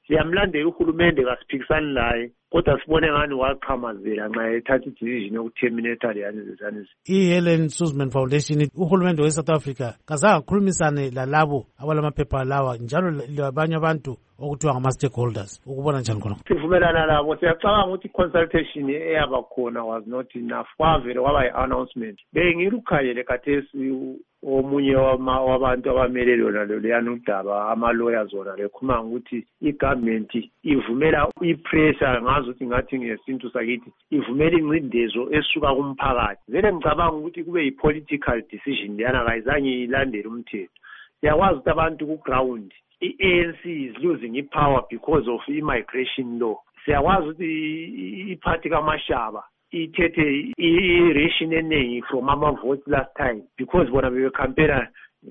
siyamlandela uhulumende kasiphikisani laye kodwa sibone ngani waqhamazela nxa ethatha i-decision yokuterminata leyani zezanezi.
I-Helen Suzman Foundation uhulumende we-South Africa kazange akhulumisane lalabo abalamaphepha lawa njalo labanye abantu okuthiwa ngama-stakeholders ukubona njani khona?
Sivumelana labo, siyacabanga ukuthi i-consultation eyaba khona was not enough. Kwavele kwaba yi-announcement. Bengilukhayele khathesi omunye wabantu abamele lona leyana udaba ama-lawyers wona lekhuluma ukuthi i-government ivumela i-pressure ngazo ukuthi ngathi ngesintu sakithi ivumela ingcindezo esuka kumphakathi. Vele ngicabanga ukuthi kube yi-political decision leyana kayizange ilandele umthetho. Siyakwazi ukuthi abantu ku-ground i-A N C is losing i-power because of immigration law. Siyakwazi ukuthi iphathi kaMashaba ithethe i-ration eningi from ama-votes last time because bona bebecampaigna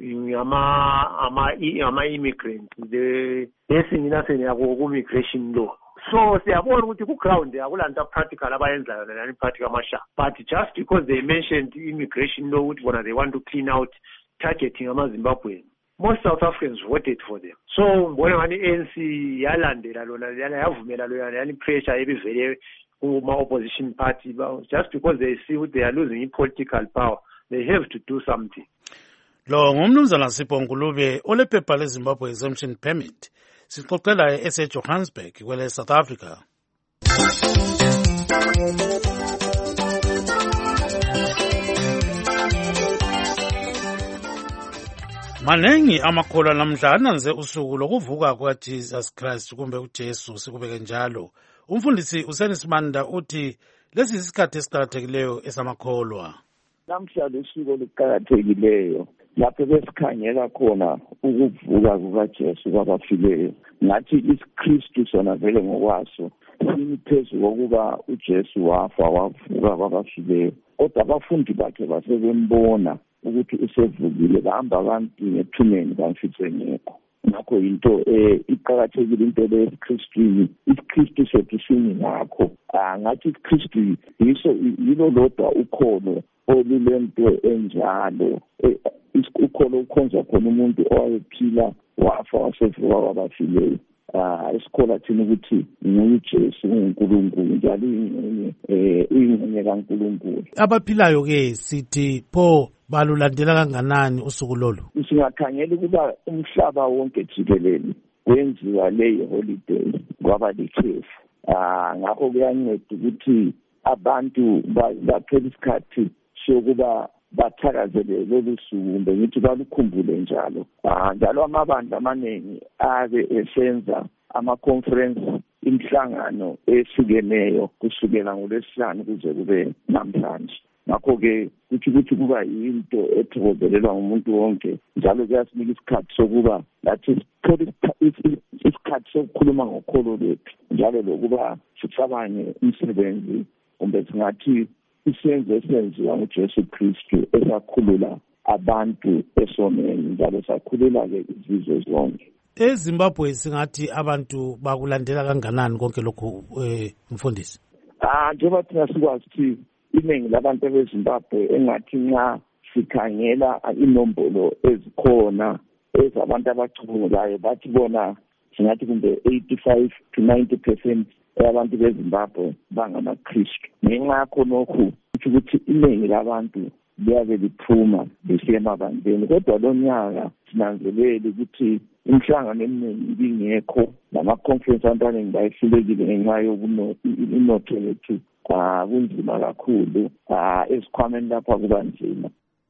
ama-immigrants the blessing inaseni yako ku-immigration law. So siyabona ukuthi ku-ground akulanto practical abayenzayo nani iphathi kaMashaba, but just because they mentioned immigration law ukuthi bona they want to clean out targeting ama-Zimbabweans, most South Africans voted for them. So ngibona ngani i-A N C yalandela lona leyana yavumela lona yani pressure ebivele kuma-opposition party just because they see what they are losing in political power, they have to do something.
Lo ngumnumzana Sipho Ngulube olephepha leZimbabwe Exemption Permit sixoxela ese-Johannesburg kwele South Africa. Manengi amakholwa namhla ananze usuku lokuvuka kukaJesus Christ kumbe uJesu sikubeke njalo. Umfundisi uSenismanda uthi lesi isikhathi esiqhakathekileyo esamakholwa.
Namhla lesuku liqhakathekileyo lapho besikhangela khona ukuvuka kukaJesu kwabafileyo. Ngathi iKristu sona vele ngokwaso siphezu kokuba uJesu wafa wavuka kwabafileyo. Kodwa abafundi bakhe basebembona ukuthi usevukile bahamba abantu ngethuneni bamfice ngekho. Ngakho into eh iqhakathekile into leKristu iKristu sethu sini ngakho ngathi iKristu yiso yilo lodwa ukholo olulento enjalo ukholo ukhonza khona umuntu owayephila wafa wasevuka kwabafileyo. Ah isikhola thina ukuthi nguJesu uNkulunkulu njalo ingcenye eh ingcenye kaNkulunkulu.
Abaphilayo ke sithi pho balulandela kanganani usuku lolu?
Singakhangela ukuba umhlaba wonke jikelele wenziwa leyo holiday kwaba likhefu. Ah ngakho kuyanceda ukuthi abantu baphela isikhathi sokuba bathakazele lolu suku kumbe ngithi balukhumbule njalo. Ah njalo amabandla amaningi ake esenza ama-conference imhlangano ehlukeneyo kusukela ngolwesihlanu kuze kube namhlanje. Ngakho-ke kuthi ukuthi kuba yinto ethokozelelwa ngumuntu wonke njalo kuyasinika isikhathi sokuba lathi sithole isikhathi sokukhuluma ngokholo lwethu njalo lokuba sicabange umsebenzi kumbe singathi isenzo esenziwa nguJesu Kristu esakhulula abantu esoneni njalo sakhulula-ke izizwe zonke.
EZimbabwe singathi abantu bakulandela kanganani konke lokhu mfundisi?
Ah njengoba thina sikwazi ukuthi iningi labantu beZimbabwe engathi nxa sikhangela inombolo ezikhona ezabantu abacubungulayo bathi bona singathi kumbe eighty-five to ninety percent yabantu beZimbabwe bangamaKristu. Ngenxa yakho lokhu ukuthi iningi labantu liyabe liphuma lisiya emabandleni, kodwa lo nyaka sinanzelele ukuthi imhlangano eminingi ibingekho nama-conference abantu abaningi bayehlulekile ngenxa yokunotho yethu kunzima kakhulu esikhwameni lapha kuba nzima.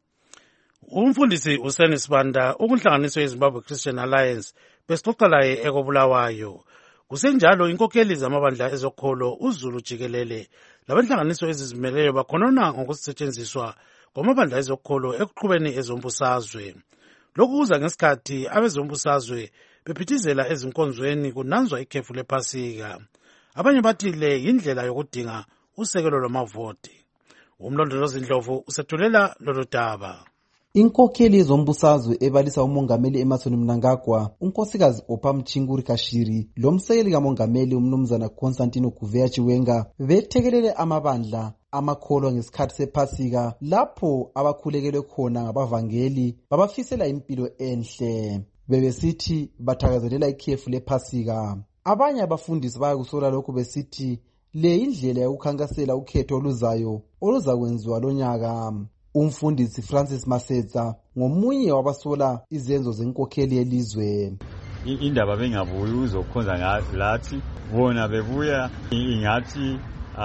Umfundisi uSenismanda ukunhlanganiso yeZimbabwe Christian Alliance besixoxa laye ekobulawayo. Kusenjalo inkokheli zamabandla ezokholo uZulu jikelele labanhlanganiso ezizimeleyo bakhonona ngokusetshenziswa kwamabandla ezokholo ekuqhubeni ezombusazwe. Lokhu kuza ngesikhathi abezombusazwe bephithizela ezinkonzweni kunanzwa ikhefu lePhasika. Abanye bathi le yindlela yokudinga usekelo lwamavoti. Umlondolozi Ndlovu usethulela lolu daba.
Inkokheli yezombusazwe ebalisa umongameli Emmerson Mnangagwa, unkosikazi Opa Mchinguri Kashiri, lomsekeli kamongameli umnumzana Constantino Gouveia Chiwenga bethekelele amabandla amakholwa ngesikhathi sePhasika lapho abakhulekelwe khona ngabavangeli babafisela impilo enhle. Bebesithi bathakazelela ikhefu lePhasika. Abanye abafundisi bayakusola lokhu besithi le indlela yokukhankasela ukhetho oluzayo oluzakwenziwa lonyaka. Umfundisi Francis Masetsa ngomunye wabasola izenzo zenkokheli yelizwe.
Indaba bengabuyi uzokhonza ngathi lathi bona bebuya ingathi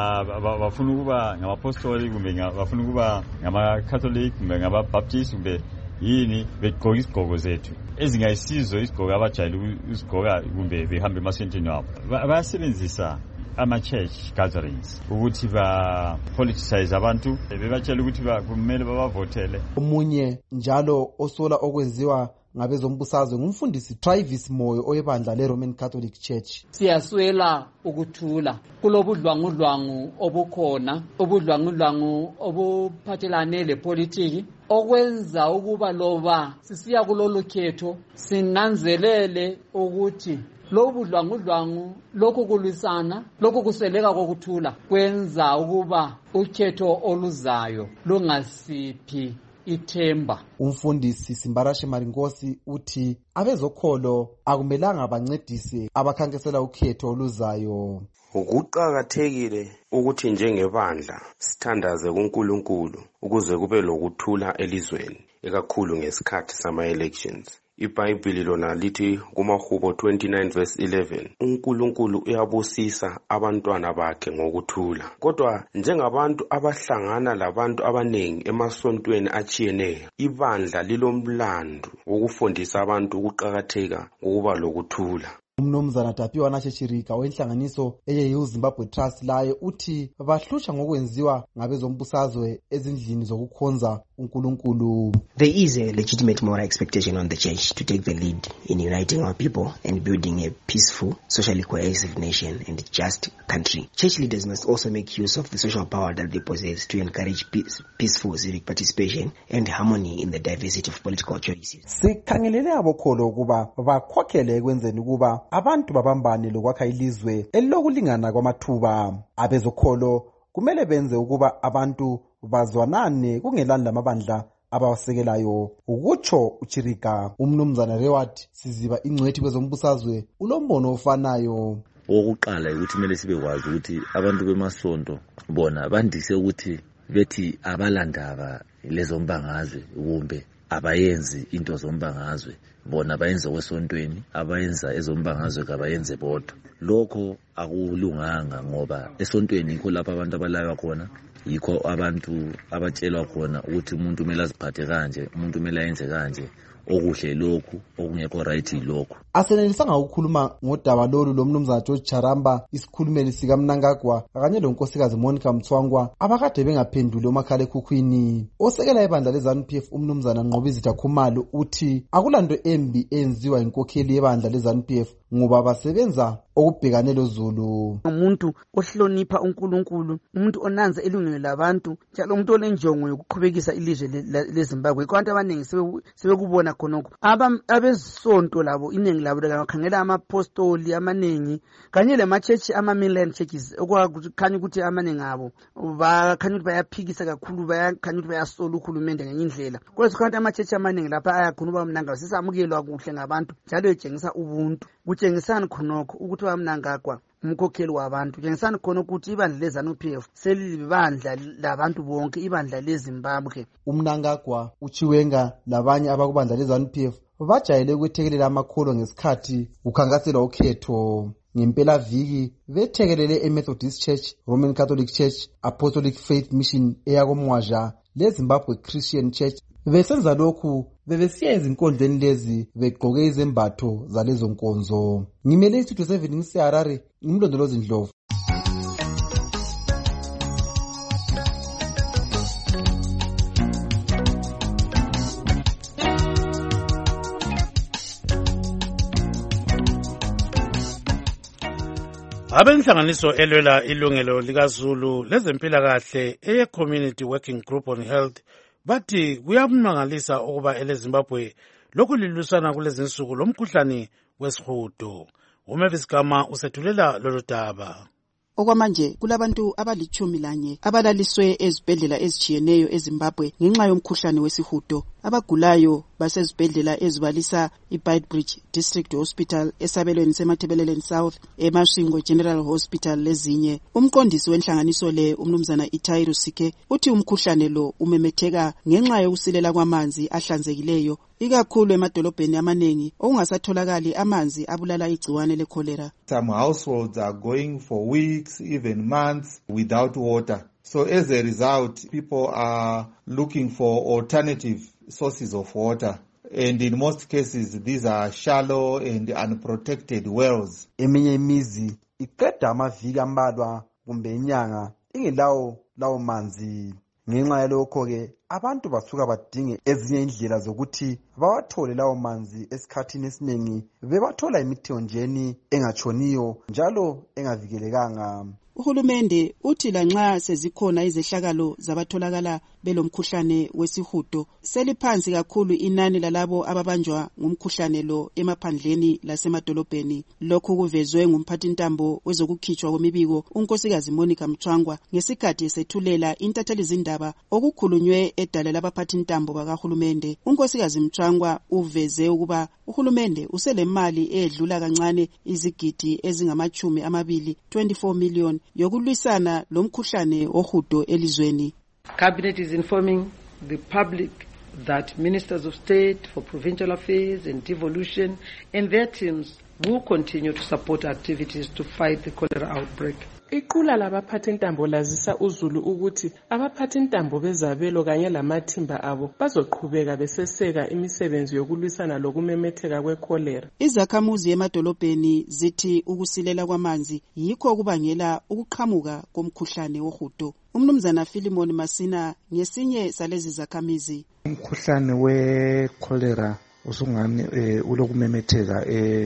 bafuna ukuba ngabapostoli kumbe bafuna ukuba ngama-Catholic kumbe ngaba-Baptist kumbe yini begqoka isigqoko zethu ezingayisizo isigqoko abajayele usigqoka kumbe behambe emasentini wabo. Bayasebenzisa ama-church gatherings ukuthi ba-politicize abantu bebatshela ukuthi kumele babavotele.
Omunye njalo osola okwenziwa ngabezombusazwe ngumfundisi Travis Moyo oyebandla le-Roman Catholic Church.
Siyaswela ukuthula kulobudlwangudlwangu obukhona, ubudlwangudlwangu obuphathelane lepolitiki okwenza ukuba loba sisiya kulolu khetho sinanzelele ukuthi lobu budlwangudlwangu lokhu kulwisana lokhu kuseleka kokuthula kwenza ukuba ukhetho oluzayo lungasiphi ithemba.
Umfundisi Simbarashe Marinkosi uthi abezokholo akumelanga bancedise abakhankesela ukhetho oluzayo.
Ukuqakathekile ukuthi njengebandla sithandaze kuNkulunkulu ukuze kube lokuthula elizweni ekakhulu ngesikhathi sama-elections. IBhayibheli lona lithi kumaHubo twenty-nine verse eleven, uNkulunkulu uyabusisa abantwana bakhe ngokuthula. Kodwa njengabantu abahlangana labantu abanengi emasontweni achiyeneyo, ibandla lilomlando wokufundisa abantu ukuqakatheka kokuba lokuthula.
Umnumzana Tapiwa Chechirika wenhlanganiso eyeyiwu Zimbabwe Trust laye uthi bahlusha ngokwenziwa ngabezombusazwe ezindlini zokukhonza uNkulunkulu.
There is a legitimate moral expectation on the church to take the lead in uniting our people and building a peaceful, socially cohesive nation and just country. Church leaders must also make use of the social power that they possess to encourage peace, peaceful civic participation and harmony in the diversity of political choices.
Sikhangelele abokholo ukuba bakhokhele ekwenzeni ukuba abantu babambane lokwakha ilizwe elilokulingana kwamathuba. Abezokholo kumele benze ukuba abantu bazwanane kungelani lamabandla abawasekelayo. Ukutsho uChirika. Umnumzana Reward Siziba ingcwethi kwezombusazwe ulombono ofanayo.
Okokuqala ukuthi kumele sibekwazi ukuthi abantu bemasonto bona bandise ukuthi bethi abalandaba lezombangazwe kumbe abayenzi into zombangazwe bona bayenza kwesontweni, abayenza ezombangazwe kabayenze bodwa. Lokho akulunganga ngoba esontweni yikho lapha abantu abalaywa khona, yikho abantu abatshelwa khona ukuthi umuntu kumele aziphathe kanje, umuntu kumele ayenze kanje, okuhle lokhu, okungekho right lokhu.
Asenelisanga ukukhuluma ngodaba lolu lomnumzana George Charamba, isikhulumeli sika Mnangagwa kanye lonkosikazi Monica Mthwangwa abakade bengaphenduli omakhala ekhukhwini. Osekela ibandla leZANU P F umnumzana Nqobizitha Khumalo uthi akulanto embi enziwa inkokheli yebandla leZANU P F ngoba basebenza okubhekane lozulu.
Umuntu ohlonipha uNkulunkulu, umuntu onanza ilungelo labantu, njalo umuntu olenjongo yokuqhubekisa ilizwe leZimbabwe. Abantu abaningi sebekubona khonokho. Abezonto labo iningi labo bakhangela amapostoli amanengi kanye lemachechi ama-mainland churches okwakukhanya ukuthi amaningi abo bakhanya ukuthi bayaphikisa kakhulu, bayakhanya ukuthi bayasola ukhulumende ngenye indlela. Kodwa sikhathi amachechi amaningi lapha ayakhuluma Mnangagwa sisamukelwa kuhle ngabantu njalo etshengisa ubuntu. Kutshengisana khonokho ukuthi uMnangagwa umkhokheli wabantu, kutshengisana khona ukuthi ibandla leZANU P F selibandla labantu bonke, ibandla leZimbabwe.
uMnangagwa, uChiwenga labanye abakubandla leZANU P F bajayele ukwethekelela amakholo ngesikhathi kukhankaselwa ukhetho. Ngempela viki bethekelele eMethodist Church, Roman Catholic Church, Apostolic Faith Mission eyakomwaja leZimbabwe Christian Church. Besenza lokhu bebesiya ezinkondlweni lezi begqoke izembatho zalezo nkonzo. Ngimele isithuthi seven ngiseHarare, ngimlondolozi Ndlovu.
Abenhlanganiso elwela ilungelo likaZulu lezempilakahle eye Community Working Group on Health bathi kuyamangalisa ukuba eleZimbabwe lokhu lilusana kulezinsuku lomkhuhlane wesihudo. uMavis Gama usethulela lolu daba.
Okwamanje kulabantu abalichumi lanye abalaliswe ezibhedlela ezitshiyeneyo eZimbabwe ngenxa yomkhuhlane wesihudo. Abagulayo basezibhedlela ezibalisa iBeitbridge District Hospital, esabelweni seMatabeleland South, eMasvingo General Hospital lezinye. Umqondisi wenhlanganiso le umnumzana Itai Rusike uthi umkhuhlane lo umemetheka ngenxa yokusilela kwamanzi ahlanzekileyo, ikakhulu emadolobheni amanengi okungasatholakali amanzi abulala igciwane lecholera.
Some households are going for weeks, even months without water. So as a result, people are looking for alternative sources of water. And in most cases, these are shallow and unprotected wells.
Eminye imizi iqeda amaviki ambalwa kumbe inyanga ingelawo lawo manzi. Ngenxa yalokho ke abantu basuka badinge ezinye indlela zokuthi bawathole lawo manzi esikhathini esiningi bebathola imithonjeni engatshoniyo njalo engavikelekanga.
Uhulumende uthi lanxa sezikhona izehlakalo zabatholakala belomkhuhlane wesihudo, seliphansi kakhulu inani lalabo ababanjwa ngumkhuhlane lo emaphandleni lasemadolobheni. Lokhu kuvezwe ngumphathintambo wezokukhitshwa kwemibiko unkosikazi Monica Mchwangwa ngesikhathi esethulela intatheli zindaba okukhulunywe edale labaphathintambo bakahulumende. Unkosikazi Mchwangwa uveze ukuba uhulumende uselemali edlula kancane izigidi ezingamachumi amabili twenty-four million yokulwisana lomkhuhlane ohudo elizweni.
Cabinet is informing the public that Ministers of State for Provincial Affairs and Devolution and their teams will continue to support activities to fight the cholera outbreak.
Iqula labaphathintambo lazisa uzulu ukuthi abaphathintambo bezabelo kanye lamathimba abo bazoqhubeka beseseka imisebenzi yokulwisana lokumemetheka kwekholera.
Izakhamuzi emadolobheni zithi ukusilela kwamanzi yikho okubangela ukuqhamuka komkhuhlane wohudo. Umnumzana Philemon Masina ngesinye salezi zakhamizi.
Umkhuhlane wekholera usungani ulokumemetheka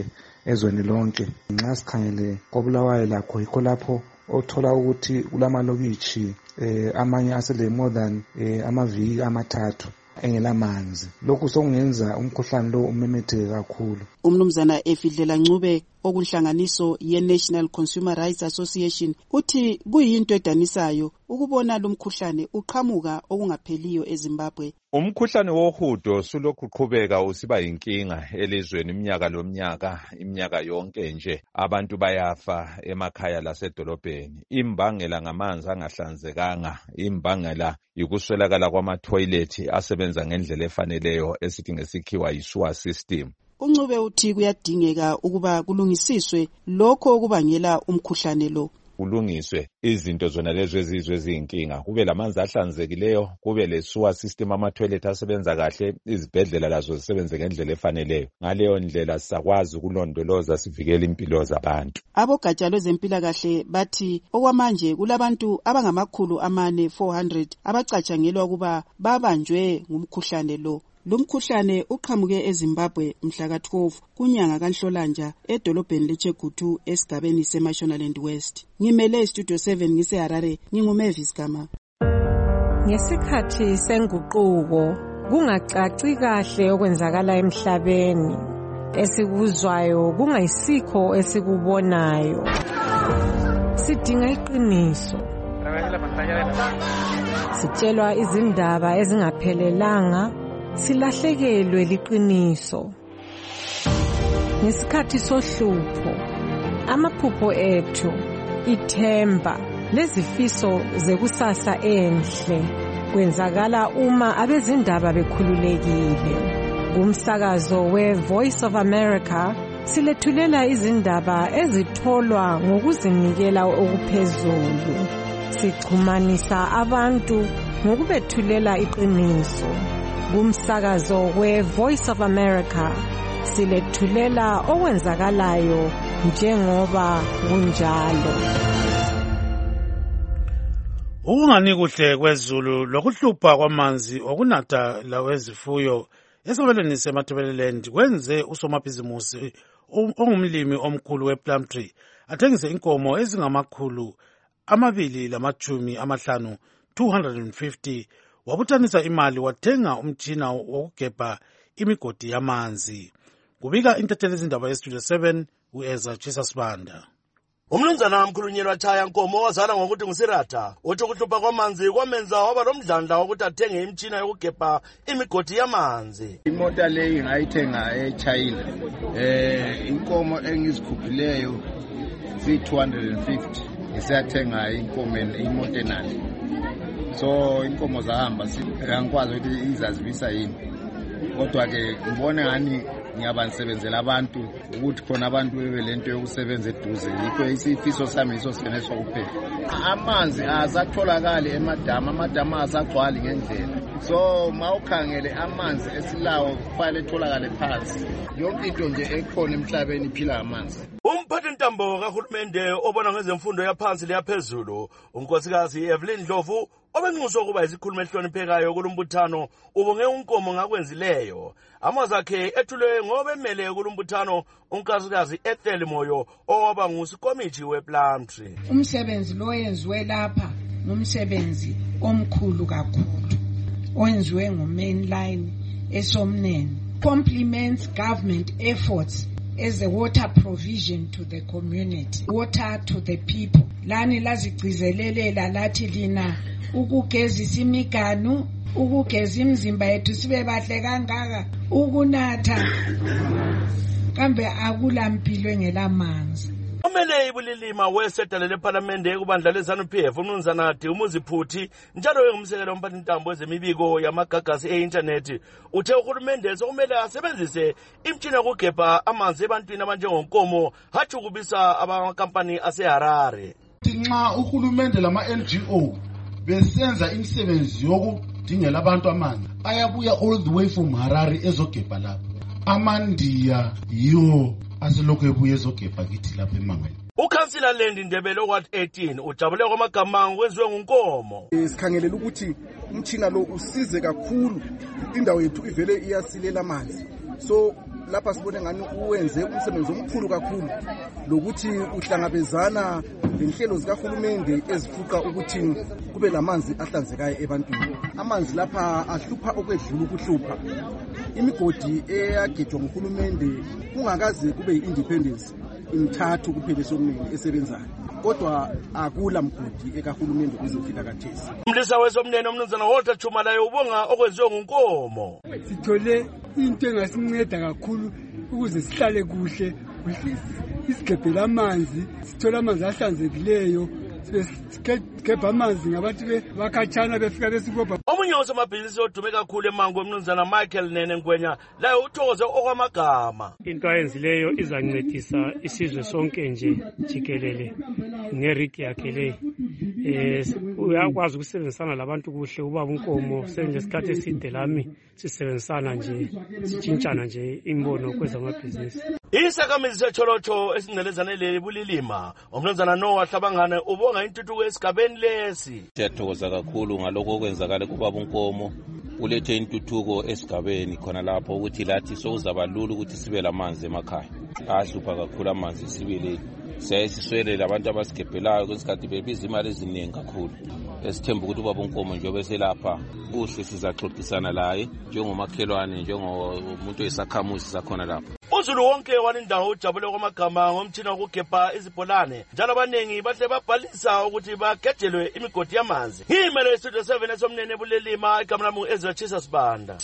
ezweni lonke. Nxa sikhangele koBulawayo lakho yikho lapho othola ukuthi kulamalokitshi eh amanye asele more than eh amaviki amathathu engelamanzi. Lokhu sokungenza umkhuhlane lo umemetheke kakhulu.
Umnumzana Efidlela Ncube okunhlanganiso ye-National Consumer Rights Association uthi kuyinto edanisayo ukubona lo mkhuhlane uqhamuka okungapheliyo eZimbabwe.
Umkhuhlane wohudo sulokhu qhubeka usiba inkinga elizweni iminyaka lomnyaka, iminyaka yonke nje abantu bayafa emakhaya lasedolobheni. Imbangela ngamanzi angahlanzekanga, imbangela yikuswelakala kwama-toilet asebenza ngendlela efaneleyo esithi ngesikhiwa yi-sewer system.
Uncube uthi kuyadingeka ukuba kulungisiswe lokho okubangela umkhuhlane lo.
Kulungiswe izinto zona lezo ezizwe eziyinkinga, kube lamanzi ahlanzekileyo, kube le sewer system, ama-toilet asebenza kahle, izibhedlela lazo zisebenze ngendlela efaneleyo. Ngaleyo ndlela sisakwazi ukulondoloza sivikele impilo zabantu.
Abogatsha lwezempilakahle bathi okwamanje kulabantu abangamakhulu amane four hundred abacatshangelwa ukuba babanjwe ngumkhuhlane lo. Lumkhuhlane uqhamuke eZimbabwe mhla ka twelve kunyanga kaNhlolanja edolobheni leChegutu esigabeni seMashonaland West. Ngimele Studio seven ngise Harare, nginguMavis Gama.
Ngesikhathi senguquko kungacaci kahle okwenzakala emhlabeni, esikuzwayo kungayisikho esikubonayo. Sidinga iqiniso. Sitshelwa izindaba ezingaphelelanga, silahlekelwe liqiniso. Ngesikhathi sohlupho, amaphupho ethu, ithemba lezifiso zekusasa enhle kwenzakala uma abezindaba bekhululekile. Kumsakazo we-Voice of America silethulela izindaba ezitholwa ngokuzinikela okuphezulu. Sichumanisa abantu ngokubethulela iqiniso. Kumsakazo we-Voice of America silethulela okwenzakalayo njengoba kunjalo.
Ukungani kuhle kwezulu lokuhlupha kwamanzi okunatha lawezifuyo esabelweni seMatabeleland kwenze usomabhizimusi ongumlimi omkhulu wePlumtree athengise inkomo ezingamakhulu amabili lamachumi amahlanu two hundred fifty. Wabuthanisa imali wathenga umtshina wokugebha imigodi yamanzi. Kubika intatheli izindaba yeStudio seven uEza Chisasibanda.
Umnumzana mkhulunyelwa Chaya Nkomo wazana ngokuthi nguSiratha uthi ukuhlupha kwamanzi kwamenza waba lomdlandla wokuthi athenge imtshina yokugebha imigodi yamanzi.
Imota leyi ngayithenga eChina eh inkomo engizikhuphileyo zi two hundred fifty ngisiyathenga inkomo imoto enali. So inkomo zahamba ngikwazi ukuthi izazibisa yini. Kodwa ke ngibone ngani ngiyabansebenzela abantu ukuthi khona abantu bebelento yokusebenza eduze yikho isifiso sami iso seneswa kuphela. Amanzi azatholakala emadama, amadama azagcwali ngendlela. So mawukhangele amanzi esilawo kufanele etholakale phansi. Yonke into nje ekhona emhlabeni iphila amanzi.
Umphathi ntambo kahulumende obona ngezemfundo yaphansi leyaphezulu unkosikazi Evelyn Ndlovu obenxuswa ukuba isikhulumi ehloniphekayo kulumbuthano ubonge unkomo ngakwenzileyo. Amazwi akhe ethulwe ngobemele kulumbuthano unkosikazi Ethel Moyo owaba ngusikomiti weplantry.
Umsebenzi lo yenziwe lapha ngumsebenzi omkhulu kakhulu owenziwe nguMainline eSomnene. Compliments government efforts as a water provision to the community, water to the people. Lani lazigcizelela lathi lina ukugezisa imiganu, ukugeza imizimba yethu sibe bahle kangaka, ukunatha kambe akula mpilo engelamanzi.
Umele ibulilima wesedala leParliament ekubandla leZANU-P F uMnumzana Umuziphuthi njalo engumsekelo womphathi ntambo ezemibiko yamagagasi e-internet uthe uhulumende sokumele asebenzise imtshina yokugebha amanzi ebantwini abanjengonkomo hathi ukubisa abakampani aseHarare.
Nxa uhulumende lama N G O besenza imisebenzi yokudingela abantu amanzi ayabuya all the way from Harare ezogebha lapho. Amandiya yiwo asilokho ebuye ezogebha kithi lapha eMangweni.
Ukhansila Lendi Ndebele okwat eighteen ujabule kwamagama ngokwenziwe ngunkomo.
Sikhangelela ukuthi umtshina lo usize kakhulu indawo yethu ivele iyasilela amanzi. So lapha sibone ngani uwenze umsebenzi omkhulu kakhulu lokuthi uhlangabezana lenhlelo zikahulumende ezifuqa ukuthi kube lamanzi ahlanzekayo ebantwini. Amanzi lapha ahlupha okwedlula ukuhlupha. Imigodi eyagejwa nguhulumende kungakaze kube yi-independence imthathu kuphela eSomnene esebenzayo. Kodwa akula mgodi ekahulumende kuzofika kathesi.
Umlisa weSomnene uMnumzana Walter Chumalayo ubonga okwenziwe ngunkomo.
Sithole into engasinceda kakhulu ukuze sihlale kuhle, isigebhela amanzi, sithola amanzi ahlanzekileyo, sigebha amanzi ngabantu bakhatshana befika besibopha.
Omunye osomabhizinisi odume kakhulu eMango uMnumzana Michael Nene Ngwenya laye uthokoze okwamagama.
Into ayenzileyo izancedisa isizwe sonke nje jikelele ngerigi yakhe le. Eh uyakwazi ukusebenzisana labantu kuhle ubaba unkomo senje isikhathi eside lami sisebenzisana nje sitshintshana nje imbono kwezamabhizinisi.
Isakamizi secholocho esingelezana lebulilima uMnumzana Noah Hlabangane ubonga intuthuko esigabeni lesi.
Siyathokoza kakhulu ngalokho okwenzakala kubaba unkomo ulethe intuthuko esigabeni khona lapho ukuthi lathi sokuzabalula ukuthi sibe lamanzi emakhaya. Ahlupha kakhulu amanzi sibele siyasiswele abantu abasigebhelayo kwesikhathi bebiza imali eziningi kakhulu. Esithemba ukuthi ubaba unkomo njengoba eselapha kuhle sizaxoxisana laye njengomakhelwane njengomuntu oyisakhamuzi sakhona lapho.
Uzulu wonke walindawo ujabule kwamagama ngomtshina wokugebha izibholane njalo abanengi bahle babhalisa ukuthi bagedelwe imigodi yamanzi. Ngimele Studio seven eSomnene ebulilima igama lami Ezra Chisa Sibanda.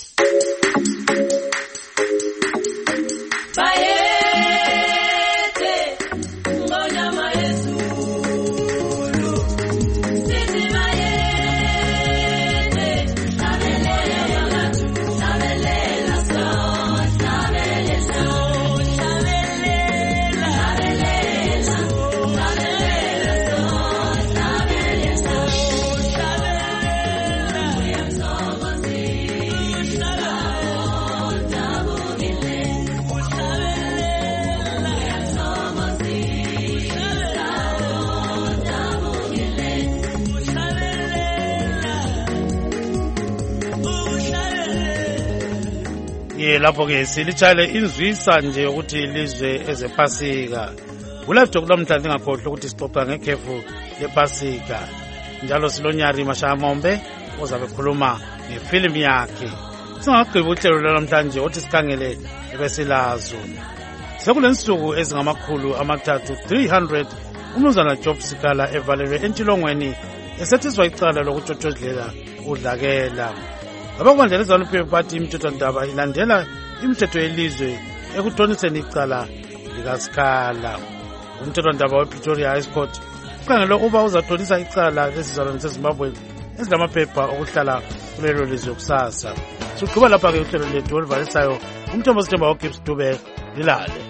Ye lapho ke silitshale inzwisa nje ukuthi ilizwe ezePasika. Kulapho kulamhlanje ngakhohle ukuthi sixoxa ngekhefu lePasika. Njalo silonyari Mashamombe ozabe khuluma ngefilm yakhe. Singagqiba uhlelo lwamhlanje othi sikhangele ebesilazo. Sekulensuku ezingamakhulu amathathu three hundred
umnumzana Job Sikala evalelwe entilongweni esethiswa icala lokutshotshozela udlakela. Abakubandlela iZANU-P F bathi imithethwandaba ilandela imithetho yelizwe ekuthoniseni icala likaSikala. Umthethwandaba wePretoria High Court ukhangele ukuba uzathonisa icala lesizalwane seZimbabwe ezilamaphepha okuhlala kulelo lizwe kusasa. Siqhuba lapha-ke uhlelo lethu oluvalisayo umthombo sithemba uGibbs Dube lilale.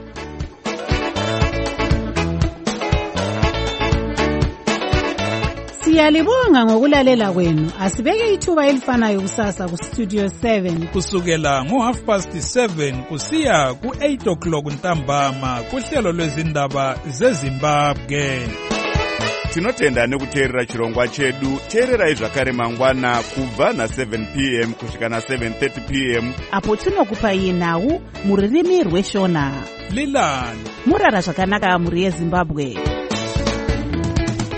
Siyalibonga ngokulalela kwenu. Asibeke ithuba elifanayo kusasa ku Studio seven
kusukela ngo half past seven kusiya ku eight o'clock ntambama kuhlelo lwezindaba zeZimbabwe.
Tinotenda nekuteerera chirongwa chedu. Teererai zvakare mangwana kubva na seven p m kusvika na seven thirty p m
apo tinokupai nhau muririmi rweshona.
Lilani
murara zvakanaka muri yeZimbabwe.